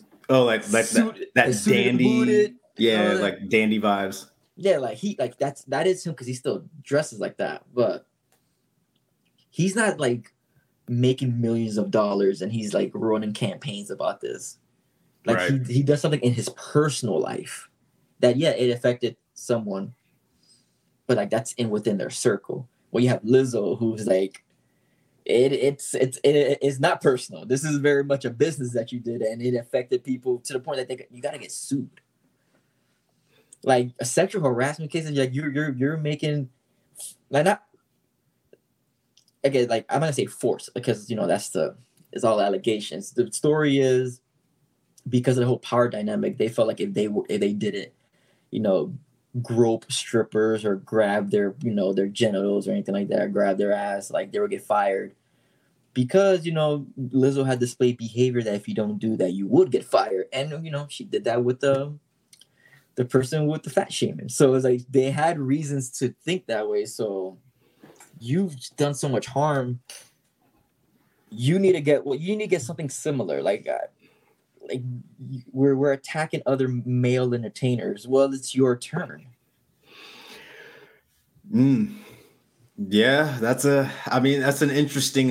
that dandy, booted, like dandy vibes. Yeah, like that is him because he still dresses like that, but he's not like making millions of dollars and he's like running campaigns about this. Like he does something in his personal life that it affected someone, but like that's within their circle. Well, you have Lizzo, who's like, it's not personal. This is very much a business that you did, and it affected people to the point that you got to get sued. Like a sexual harassment case, like you're making like not again, like I'm gonna say force because it's all allegations. The story is because of the whole power dynamic, they felt like if they didn't, grope strippers or grab their their genitals or anything like that, or grab their ass, like they would get fired. Because Lizzo had displayed behavior that if you don't do that, you would get fired. And she did that with the person with the fat shaming. So it's like they had reasons to think that way. So you've done so much harm. You need to get something similar. Like we're attacking other male entertainers. Well, it's your turn. Yeah, that's an interesting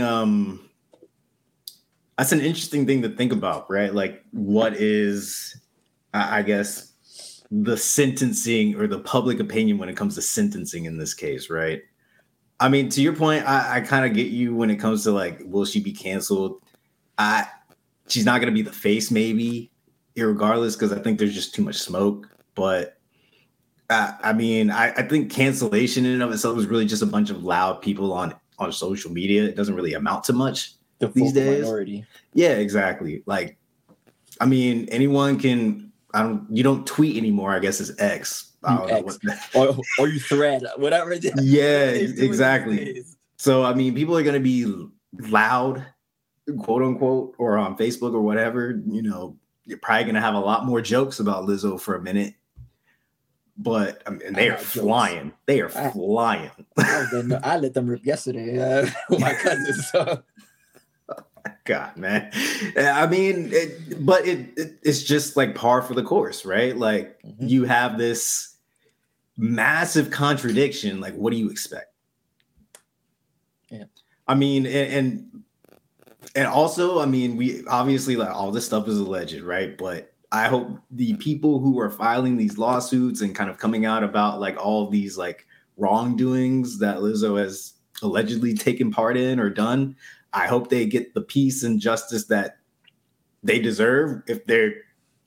thing to think about, right? Like what is, I guess, the sentencing or the public opinion when it comes to sentencing in this case, right? I mean, to your point, I kind of get you when it comes to like, will she be canceled? She's not going to be the face, maybe, irregardless, because I think there's just too much smoke. But I mean, I think cancellation in and of itself is really just a bunch of loud people on social media. It doesn't really amount to much these days. Minority. Yeah, exactly. Like, I mean, anyone can. You don't tweet anymore. I guess it's X. Or you thread, whatever it is. Yeah, exactly. So I mean, people are gonna be loud, quote unquote, or on Facebook or whatever. You're probably gonna have a lot more jokes about Lizzo for a minute. But I mean, they are flying. They are flying. I let them rip yesterday with my cousins. So. God, man. I mean, it's just like par for the course, right? Like you have this massive contradiction. Like, what do you expect? Yeah. I mean, and also, I mean, we obviously like all this stuff is alleged, right? But I hope the people who are filing these lawsuits and kind of coming out about like all of these like wrongdoings that Lizzo has allegedly taken part in or done, I hope they get the peace and justice that they deserve if they're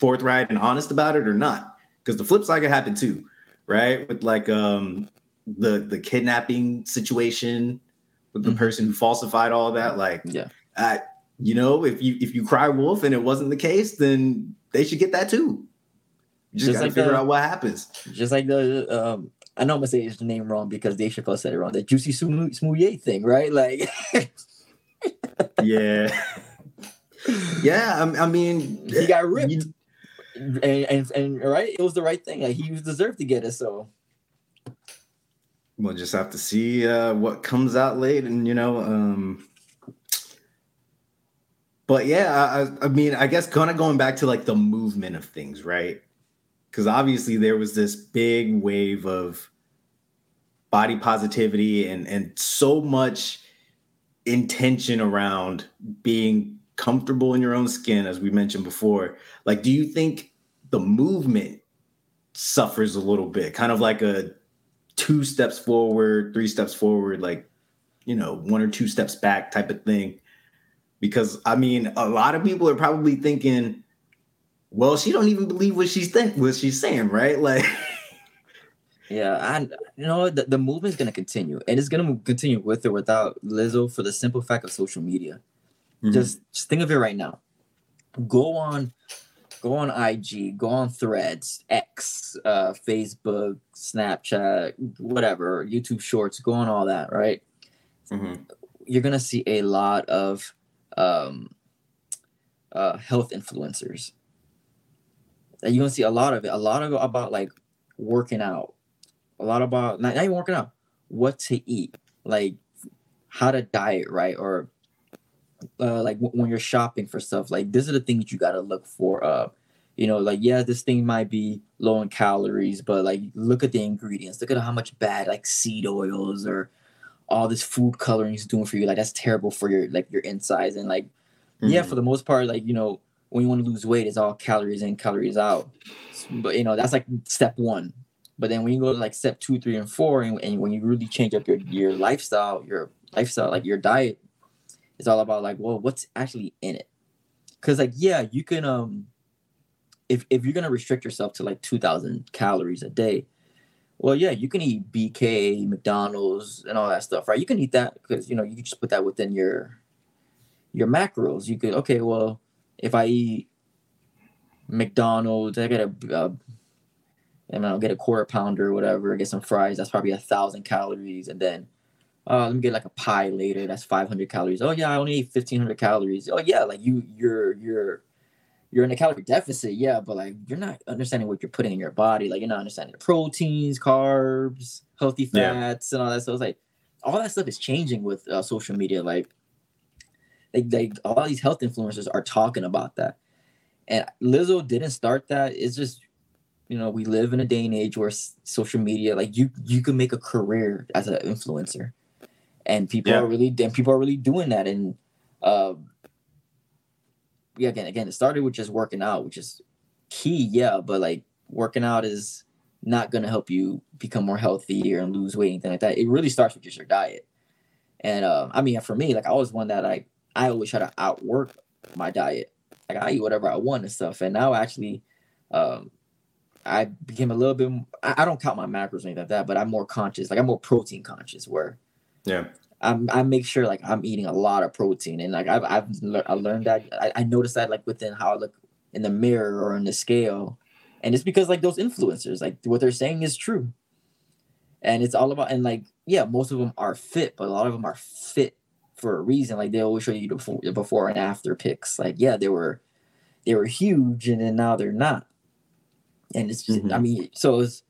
forthright and honest about it or not. Because the flip side could happen too, right? With like the kidnapping situation with the person who falsified all that. Like, you know, if you cry wolf and it wasn't the case, then they should get that too. You just gotta figure out what happens. Just like the I know I'm gonna say his name wrong because Dave Chappelle said it wrong. The Juicy Smouye thing, right? Like, yeah. I mean, he got ripped, and right, it was the right thing. Like, he deserved to get it. So we'll just have to see what comes out late, and you know. But yeah, I mean, I guess kind of going back to like the movement of things, right? Because obviously there was this big wave of body positivity and so much intention around being comfortable in your own skin, as we mentioned before. Like, do you think the movement suffers a little bit, kind of like a 2 steps forward, 3 steps forward, like, you know, 1 or 2 steps back type of thing? Because I mean, a lot of people are probably thinking, well, she don't even believe what she's saying, right? Like, yeah, you know, the movement's gonna continue, and it's gonna continue with or without Lizzo for the simple fact of social media. Mm-hmm. Just think of it right now. Go on IG, go on Threads, X, Facebook, Snapchat, whatever, YouTube Shorts, go on all that, right? Mm-hmm. You're gonna see a lot of health influencers. And you're gonna see a lot of it about like working out, a lot about not even working out, what to eat, like how to diet right, or like when you're shopping for stuff, like these are the things you got to look for. You know, like, yeah, this thing might be low in calories, but like look at the ingredients, look at how much bad like seed oils or all this food coloring is doing for you. Like, that's terrible for your insides. And like, yeah, for the most part, like, you know, when you want to lose weight, it's all calories in, calories out. But, you know, that's like step 1. But then when you go to like step 2, 3, and 4, and when you really change up your lifestyle, like your diet, it's all about like, well, what's actually in it? Because like, yeah, you can, if you're going to restrict yourself to like 2,000 calories a day, well, yeah, you can eat BK, McDonald's, and all that stuff, right? You can eat that because, you know, you can just put that within your macros. You could, okay, well, if I eat McDonald's, I get get a quarter pounder or whatever, get some fries, that's probably 1,000 calories. And then let me get like a pie later, that's 500 calories. Oh yeah, I only ate 1,500 calories. Oh yeah, like you're in a calorie deficit, yeah, but like you're not understanding what you're putting in your body. Like, you're not understanding the proteins, carbs, healthy fats, and all that. So it's like all that stuff is changing with social media. Like all these health influencers are talking about that, and Lizzo didn't start that. It's just, you know, we live in a day and age where social media, like you can make a career as an influencer, and people are really doing that. And again, it started with just working out, which is key, but like working out is not going to help you become more healthy or lose weight, anything like that. It really starts with just your diet. And I mean, for me, like I was one that I always try to outwork my diet. Like I eat whatever I want and stuff. And now actually, I became a little bit. I don't count my macros or anything like that, but I'm more conscious. Like I'm more protein conscious. Where I make sure like I'm eating a lot of protein, and like I learned that. I noticed that like within how I look in the mirror or in the scale, and it's because like those influencers, like what they're saying is true, and it's all about, and like, yeah, most of them are fit, but a lot of them are fit for a reason. Like they always show you the before and after pics. Like, yeah, they were huge, and then now they're not. And it's just, I mean, so it's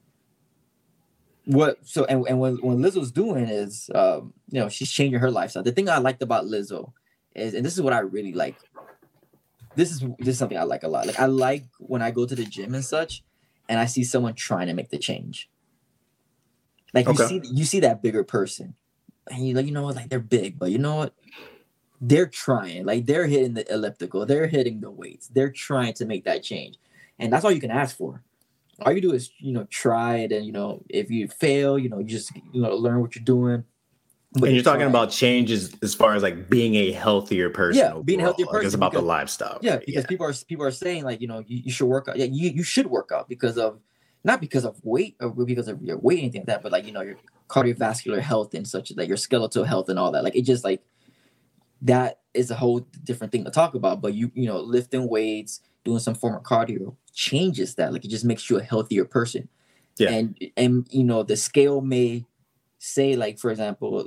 what what Lizzo's doing is, you know, she's changing her lifestyle. The thing I liked about Lizzo is, and this is what I really like. This is something I like a lot. Like I like when I go to the gym and such, and I see someone trying to make the change. Like you see that bigger person, and you're like, you know what, like they're big, but you know what, they're trying. Like they're hitting the elliptical, they're hitting the weights, they're trying to make that change. And that's all you can ask for. All you do is, you know, try it. And, you know, if you fail, you know, you just, you know, learn what you're doing. And you're talking about changes as far as like being a healthier person. Yeah, being a healthier person. Like it's about the lifestyle. Yeah, right? Because people are saying like, you know, you should work out. Yeah, you should work out because of not because of weight or because of your weight, anything like that, but like, you know, your cardiovascular health and such, like your skeletal health and all that. Like it just like that is a whole different thing to talk about. But you know, lifting weights, doing some form of cardio changes that. Like it just makes you a healthier person. Yeah. And you know, the scale may say, like, for example,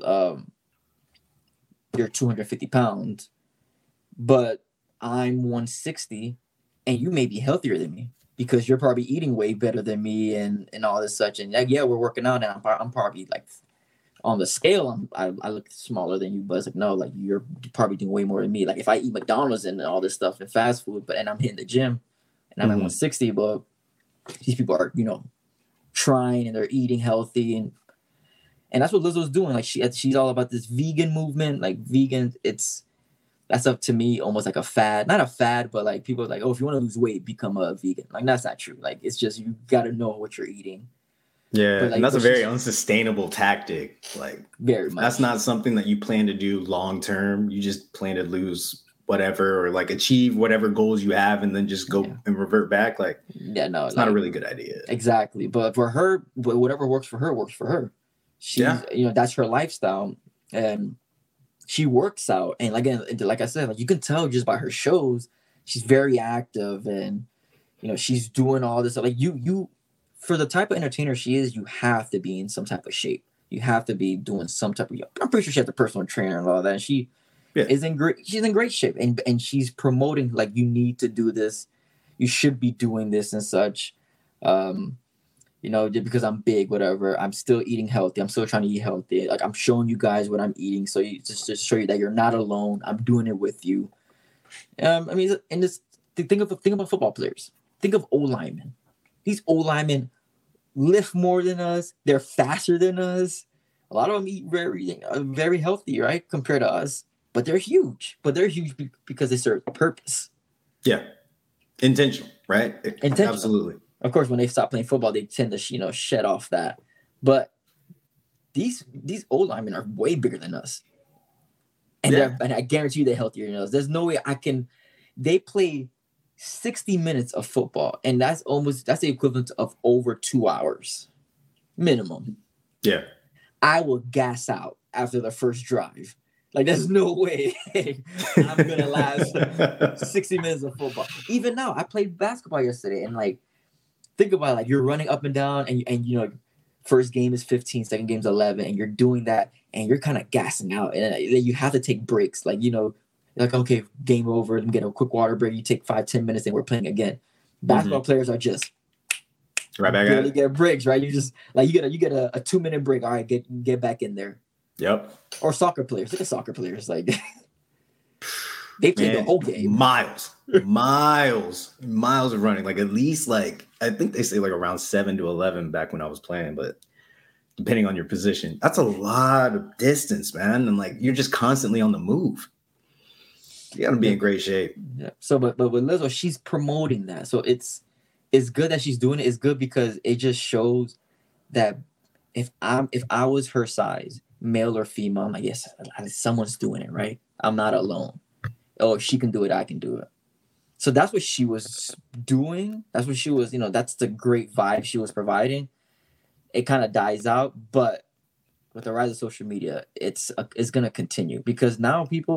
you're 250 pounds, but I'm 160, and you may be healthier than me because you're probably eating way better than me and all this such. And like, yeah, we're working out, and I'm probably like on the scale, I look smaller than you, but it's like, no, like you're probably doing way more than me. Like if I eat McDonald's and all this stuff and fast food, and I'm hitting the gym and I'm at 160, but these people are, you know, trying and they're eating healthy and that's what Lizzo's doing. Like she's all about this vegan movement, like vegan. That's up to me almost like a fad, not a fad, but like people are like, oh, if you want to lose weight, become a vegan. Like that's not true. Like it's just you got to know what you're eating. Yeah, like, and that's a very unsustainable tactic. Like very much. That's not something that you plan to do long term. You just plan to lose whatever or like achieve whatever goals you have and then just go and revert back. Like yeah, no, it's not a really good idea. Exactly. But for her, whatever works for her works for her. She's, you know, that's her lifestyle, and she works out. And again, like I said, like you can tell just by her shows, she's very active, and you know she's doing all this. Like you, for the type of entertainer she is, you have to be in some type of shape. You have to be doing some type of. I'm pretty sure she has a personal trainer and all that. And she is in great. She's in great shape, and she's promoting like you need to do this. You should be doing this and such. You know, just because I'm big, whatever, I'm still eating healthy. I'm still trying to eat healthy. Like I'm showing you guys what I'm eating, so you just to show you that you're not alone. I'm doing it with you. I mean, and this think about football players. Think of O linemen. These O linemen lift more than us. They're faster than us. A lot of them eat very healthy, right, compared to us. But they're huge. But they're huge because they serve a purpose. Yeah, intentional, right? Intentional. Absolutely. Of course, when they stop playing football, they tend to, you know, shed off that. But these old linemen are way bigger than us. And, and I guarantee you they're healthier than us. There's no way they play 60 minutes of football. And that's the equivalent of over 2 hours minimum. Yeah. I will gas out after the first drive. Like, there's no way I'm going to last 60 minutes of football. Even now, I played basketball yesterday, and like, think about it, like you're running up and down and you know, first game is 15, second game's 11, and you're doing that and you're kind of gassing out, and you have to take breaks. Like, you know, like, okay, game over, let me get a quick water break. You take 5-10 minutes and we're playing again. Basketball players are just right back barely get breaks, right? You just like you get a 2-minute break. All right, get back in there. Yep. Or soccer players. Look at soccer players. Like they play the whole game. Miles of running. Like at least like I think they say like around 7 to 11 back when I was playing, but depending on your position, that's a lot of distance, man. And like you're just constantly on the move. You gotta be in great shape. Yeah. So, but with Lizzo, she's promoting that. So it's good that she's doing it. It's good because it just shows that if I was her size, male or female, I'm like, yes, someone's doing it, right? I'm not alone. Oh, if she can do it, I can do it. So that's what she was doing. That's what she was, you know, that's the great vibe she was providing. It kind of dies out, but with the rise of social media, it's going to continue because now people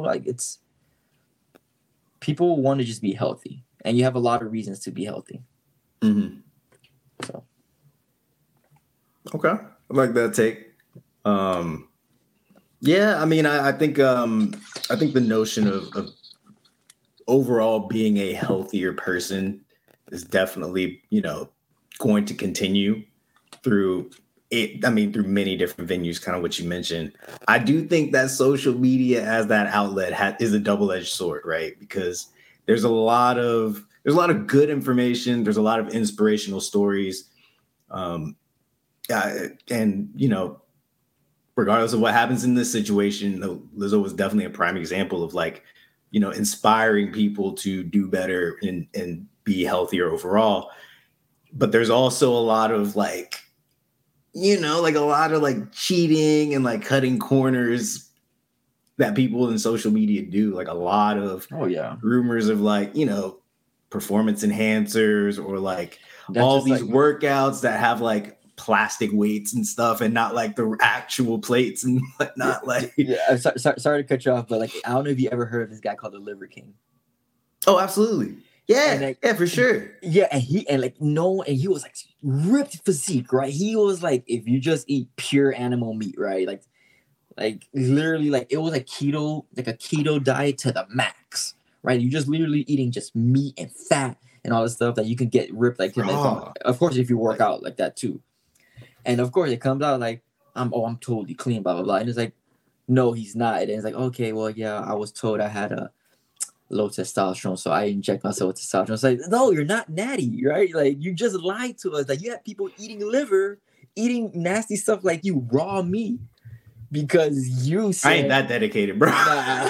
want to just be healthy, and you have a lot of reasons to be healthy. Mm-hmm. So. Okay. I like that take. Yeah, I mean, I think the notion of overall being a healthier person is definitely, you know, going to continue through it. I mean, through many different venues, kind of what you mentioned. I do think that social media as that outlet is a double-edged sword, right? Because there's a lot of good information. There's a lot of inspirational stories. And, you know, regardless of what happens in this situation, Lizzo was definitely a prime example of like, you know, inspiring people to do better and be healthier overall. But there's also a lot of like you know, like a lot of like cheating and like cutting corners that people in social media do. Like a lot of rumors of like, you know, performance enhancers or like all these workouts that have like plastic weights and stuff and not like the actual plates and whatnot. Like, yeah, sorry to cut you off, but like, I don't know if you ever heard of this guy called the Liver King. Oh, absolutely. Yeah, like, yeah, for sure. Yeah, and he was like ripped physique, right? He was like, if you just eat pure animal meat, right? Like literally, like it was like a keto diet to the max, right? You just literally eating just meat and fat and all this stuff that you can get ripped like of course, if you work out like that too. And of course, it comes out like, I'm totally clean, blah blah blah. And it's like, no, he's not. And it's like, okay, well, yeah, I was told I had a low testosterone, so I inject myself with testosterone. It's like, no, you're not natty, right? Like, you just lied to us. Like, you have people eating liver, eating nasty stuff like you, raw meat, because you said, I ain't that dedicated, bro. Nah.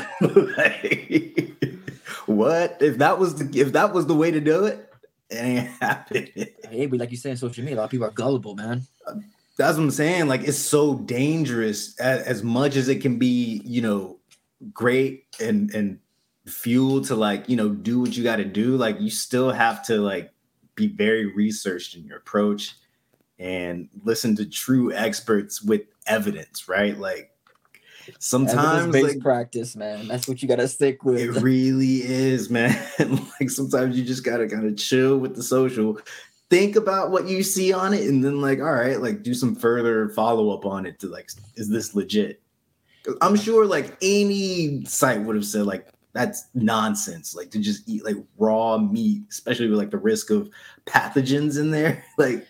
What if that was the way to do it? It ain't happening. Hey, but like you said in social media, a lot of people are gullible, man. That's what I'm saying. Like, it's so dangerous. As much as it can be, you know, great and fuel to like, you know, do what you got to do, like you still have to like be very researched in your approach and listen to true experts with evidence, right? Like sometimes like practice, man, that's what you got to stick with. It really is, man. Like sometimes you just got to kind of chill with the social, think about what you see on it, and then like, all right, like do some further follow-up on it to like, is this legit? I'm sure like any site would have said like, that's nonsense. Like to just eat like raw meat, especially with like the risk of pathogens in there. Like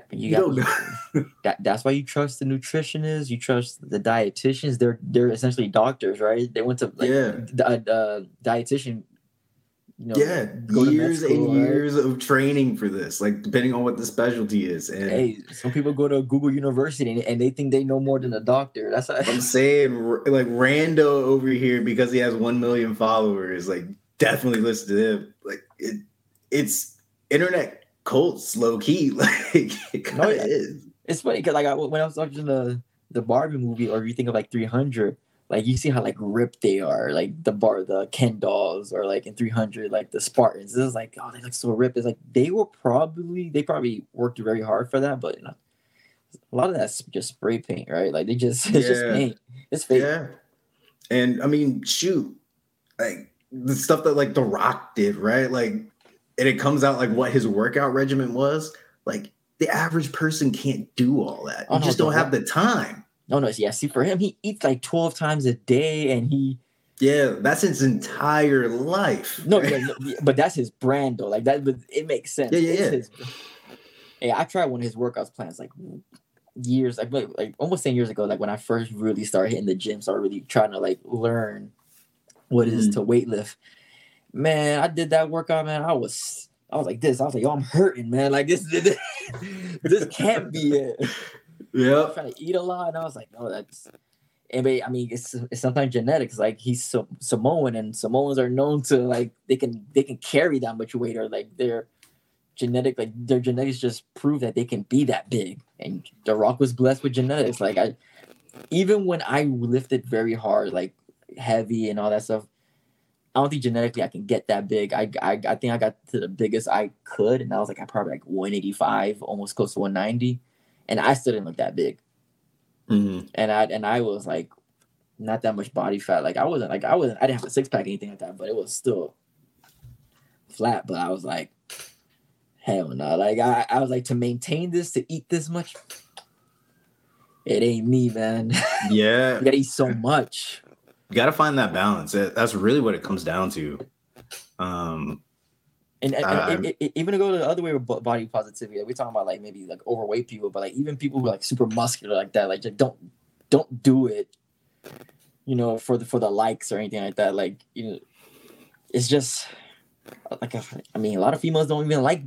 that's why you trust the nutritionists, you trust the dietitians. They're essentially doctors, right? They went to like dietitian. You know, years and years of training for this, like depending on what the specialty is. And hey, some people go to Google University and they think they know more than a doctor. That's what I'm saying. Like Rando over here, because he has 1 million followers, like definitely listen to him. Like it's internet cults, low key. Like it kind of is. It's funny because like when I was watching the Barbie movie, or you think of like 300. Like you see how like ripped they are, like the Ken dolls, or like in 300, like the Spartans. This is like, oh, they look so ripped. It's like they probably worked very hard for that, but you know, a lot of that's just spray paint, right? Like it's just paint. It's fake. Yeah. And I mean, shoot, like the stuff that like The Rock did, right? Like, and it comes out like what his workout regimen was. Like the average person can't do all that. You just don't have the time. No, see, for him, he eats like 12 times a day, and that's his entire life. No, but that's his brand, though. Like that, but it makes sense. Yeah. I tried one of his workouts plans like years, like almost 10 years ago. Like when I first really started hitting the gym, started really trying to like learn what it is to weightlift. Man, I did that workout, man. I was like this. I was like, yo, I'm hurting, man. Like this can't be it. Yeah, I was trying to eat a lot, and I was like, no, that's. And I mean, it's sometimes genetics. Like he's Samoan, and Samoans are known to like they can carry that much weight, or like their genetics just prove that they can be that big. And The Rock was blessed with genetics. Like even when I lifted very hard, like heavy and all that stuff, I don't think genetically I can get that big. I think I got to the biggest I could, and I was like I probably like 185, almost close to 190. And I still didn't look that big. Mm-hmm. And I was like not that much body fat. Like I didn't have a six pack or anything like that, but it was still flat. But I was like, hell no. Like I was like, to maintain this, to eat this much, it ain't me, man. Yeah. You gotta eat so much. You gotta find that balance. That's really what it comes down to. And even to go the other way with body positivity, like we're talking about like maybe like overweight people, but like even people who are like super muscular like that, like just don't do it, you know, for the likes or anything like that. Like, you know, it's just like I mean, a lot of females don't even like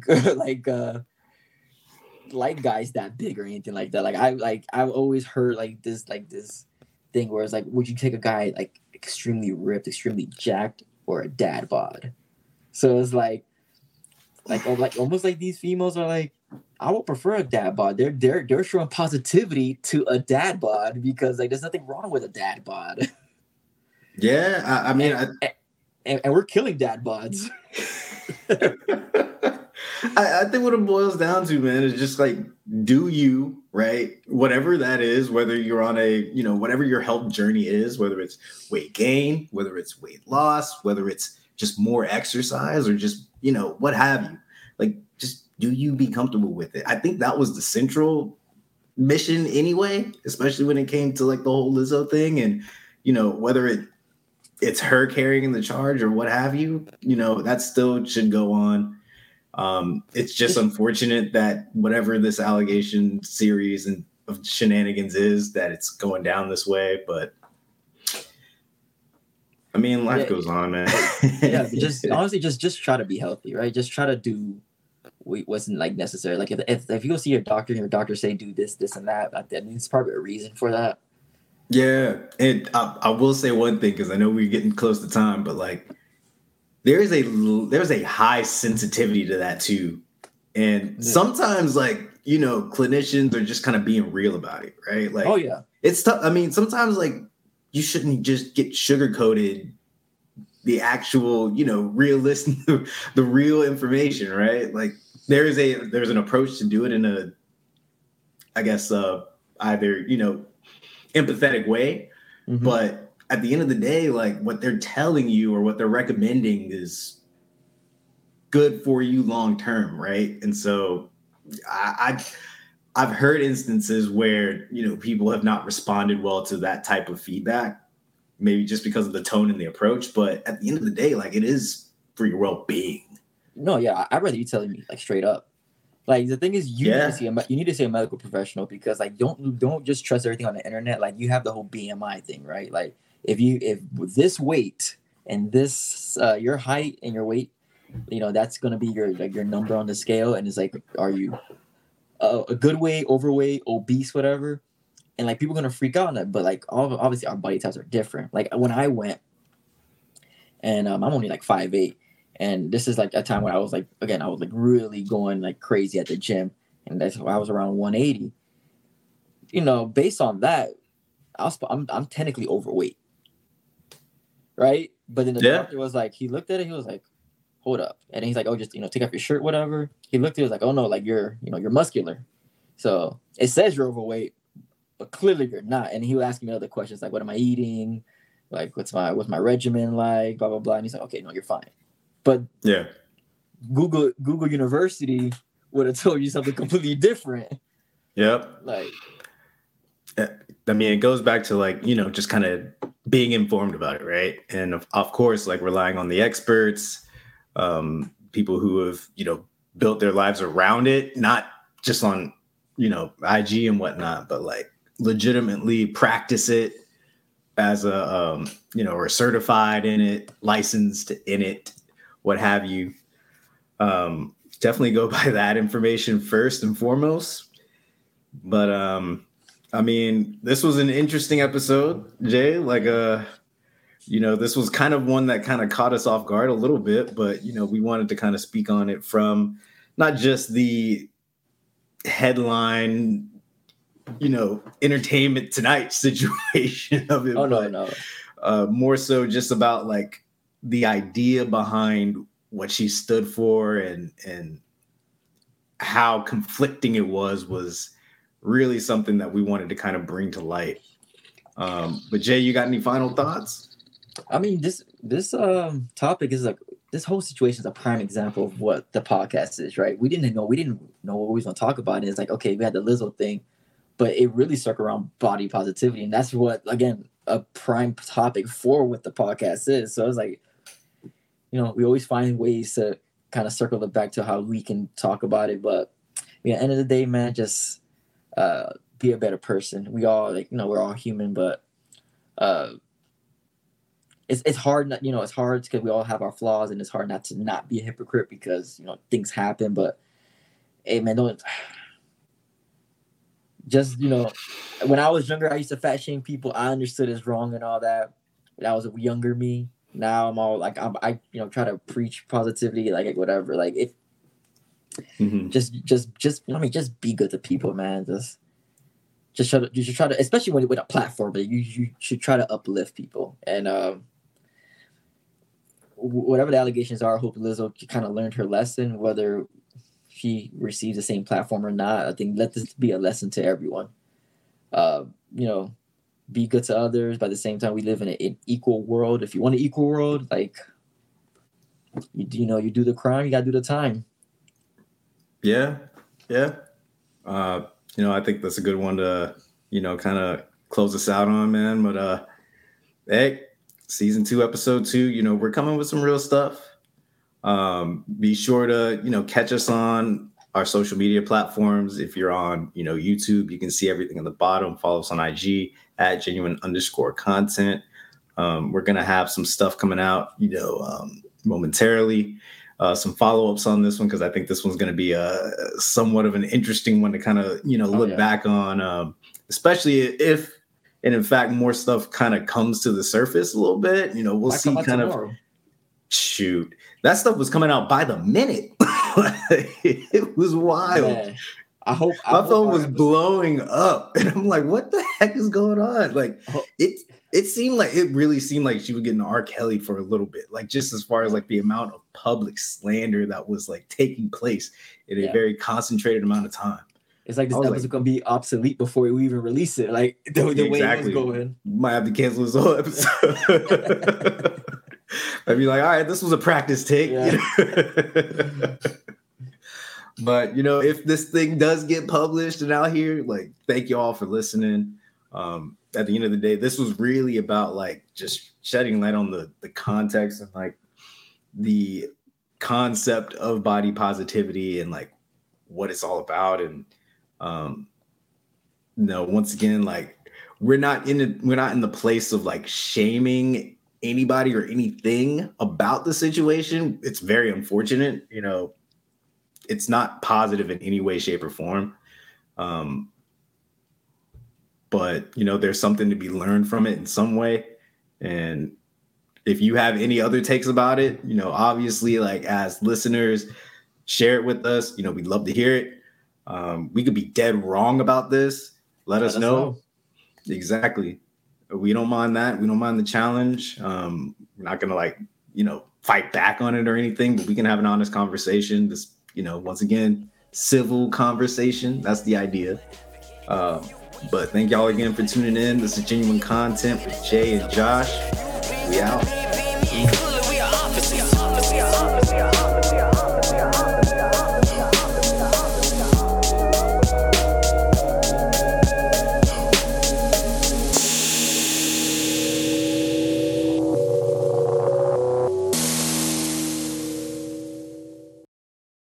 guys that big or anything like that. I've always heard like this thing where it's like, would you take a guy like extremely ripped, extremely jacked, or a dad bod? So it's like almost like these females are like, I would prefer a dad bod. They're showing positivity to a dad bod because like there's nothing wrong with a dad bod. Yeah, I mean, and we're killing dad bods. I think what it boils down to, man, is just like, do you, right? Whatever that is, whether you're on a, whatever your health journey is, whether it's weight gain, whether it's weight loss, whether it's just more exercise or just, what have you. Like, just do you be comfortable with it? I think that was the central mission anyway, especially when it came to like the whole Lizzo thing and, whether it's her carrying the charge or what have you, that still should go on. It's just unfortunate that whatever this allegation series and of shenanigans is, that it's going down this way. But I mean, life goes on, man. Yeah, just honestly, just try to be healthy, right? Just try to do what wasn't like necessary. Like if you go see your doctor and your doctor say do this, and that, there's probably a reason for that. Yeah, and I will say one thing because I know we're getting close to time, but like. There's a high sensitivity to that too. And sometimes like, clinicians are just kind of being real about it, right? Like, oh yeah, it's tough. I mean, sometimes like you shouldn't just get sugar-coated the actual, realistic, the real information, right? Like there's an approach to do it in a, I guess, either, empathetic way, but at the end of the day, like what they're telling you or what they're recommending is good for you long term, right? And so I've heard instances where people have not responded well to that type of feedback, maybe just because of the tone and the approach. But at the end of the day, like it is for your well-being. No, yeah, I'd rather you telling me like straight up. Like the thing is, you need to see a medical professional because like don't just trust everything on the internet. Like you have the whole BMI thing, right? Like if this weight and this your height and your weight, that's gonna be your number on the scale, and it's like, are you a good weight, overweight, obese, whatever? And like people are gonna freak out on that, but like obviously our body types are different. Like when I went, and I'm only like 5'8". And this is like a time when I was like really going like crazy at the gym. And that's why I was around 180. Based on that, I'm technically overweight. Right? But then the doctor was like, he looked at it, he was like, hold up. And he's like, oh, just, take off your shirt, whatever. He looked at it, was like, oh no, like you're muscular. So it says you're overweight, but clearly you're not. And he was asking me other questions like, what am I eating? Like, what's my regimen like? Blah, blah, blah. And he's like, okay, no, you're fine. But yeah, Google University would have told you something completely different. Yep. Like, I mean, it goes back to like, just kind of being informed about it, right? And of course, like relying on the experts, people who have, built their lives around it, not just on, IG and whatnot, but like legitimately practice it as a, or certified in it, licensed in it, what have you. Definitely go by that information first and foremost. But I mean, this was an interesting episode, Jay. Like this was kind of one that kind of caught us off guard a little bit, but we wanted to kind of speak on it from not just the headline, Entertainment Tonight situation of it. Oh no. More so just about like the idea behind what she stood for and how conflicting it was really something that we wanted to kind of bring to light. But Jay, you got any final thoughts? I mean, this topic is like, this whole situation is a prime example of what the podcast is, right? We didn't know what we was going to talk about. And it's like, okay, we had the Lizzo thing, but it really circled around body positivity. And that's what, again, a prime topic for what the podcast is. So it's like, we always find ways to kind of circle it back to how we can talk about it. But at the end of the day, man, just be a better person. We all we're all human, but it's hard. It's hard because we all have our flaws, and it's hard not to not be a hypocrite because things happen. But hey, man, don't just when I was younger, I used to fat shame people. I understood it's wrong and all that. That was a younger me. Now I'm all like I try to preach positivity, like whatever. Like just be good to people, man. You should try to, especially when with a platform, but you should try to uplift people. And whatever the allegations are, I hope Lizzo kind of learned her lesson, whether she receives the same platform or not. I think let this be a lesson to everyone. Be good to others. But at the same time, we live in an equal world. If you want an equal world, like you do the crime, you gotta do the time. Yeah. I think that's a good one to, kind of close us out on, man. But hey, season 2, episode 2, we're coming with some real stuff. Be sure to, catch us on our social media platforms. If you're on, YouTube, you can see everything on the bottom. Follow us on IG at @genuine_content. We're going to have some stuff coming out, momentarily. Some follow-ups on this one, because I think this one's going to be somewhat of an interesting one to kind of, look back on, especially if, and in fact, more stuff kind of comes to the surface a little bit. We'll see kind of. Shoot, that stuff was coming out by the minute. It was wild. Man, my phone was blowing up, and I'm like, what the heck is going on? Like, it really seemed like she was getting R. Kelly for a little bit, like just as far as like the amount of public slander that was like taking place in a very concentrated amount of time. It's like this episode's gonna be obsolete before we even release it. Like the way it was going, might have to cancel this whole episode. I'd be like, all right, this was a practice take. Yeah. But if this thing does get published and out here, like, thank you all for listening. At the end of the day, this was really about like just shedding light on the context and like the concept of body positivity and like what it's all about. And once again, like we're not in the place of like shaming anybody or anything about the situation. It's very unfortunate. It's not positive in any way, shape, or form. But there's something to be learned from it in some way. And if you have any other takes about it, obviously, like as listeners, share it with us. We'd love to hear it. We could be dead wrong about this. Let us know. Exactly. We don't mind that. We don't mind the challenge. We're not gonna fight back on it or anything, but we can have an honest conversation. This, once again, civil conversation. That's the idea. But thank y'all again for tuning in. This is Genuine Content with Jay and Josh. We out.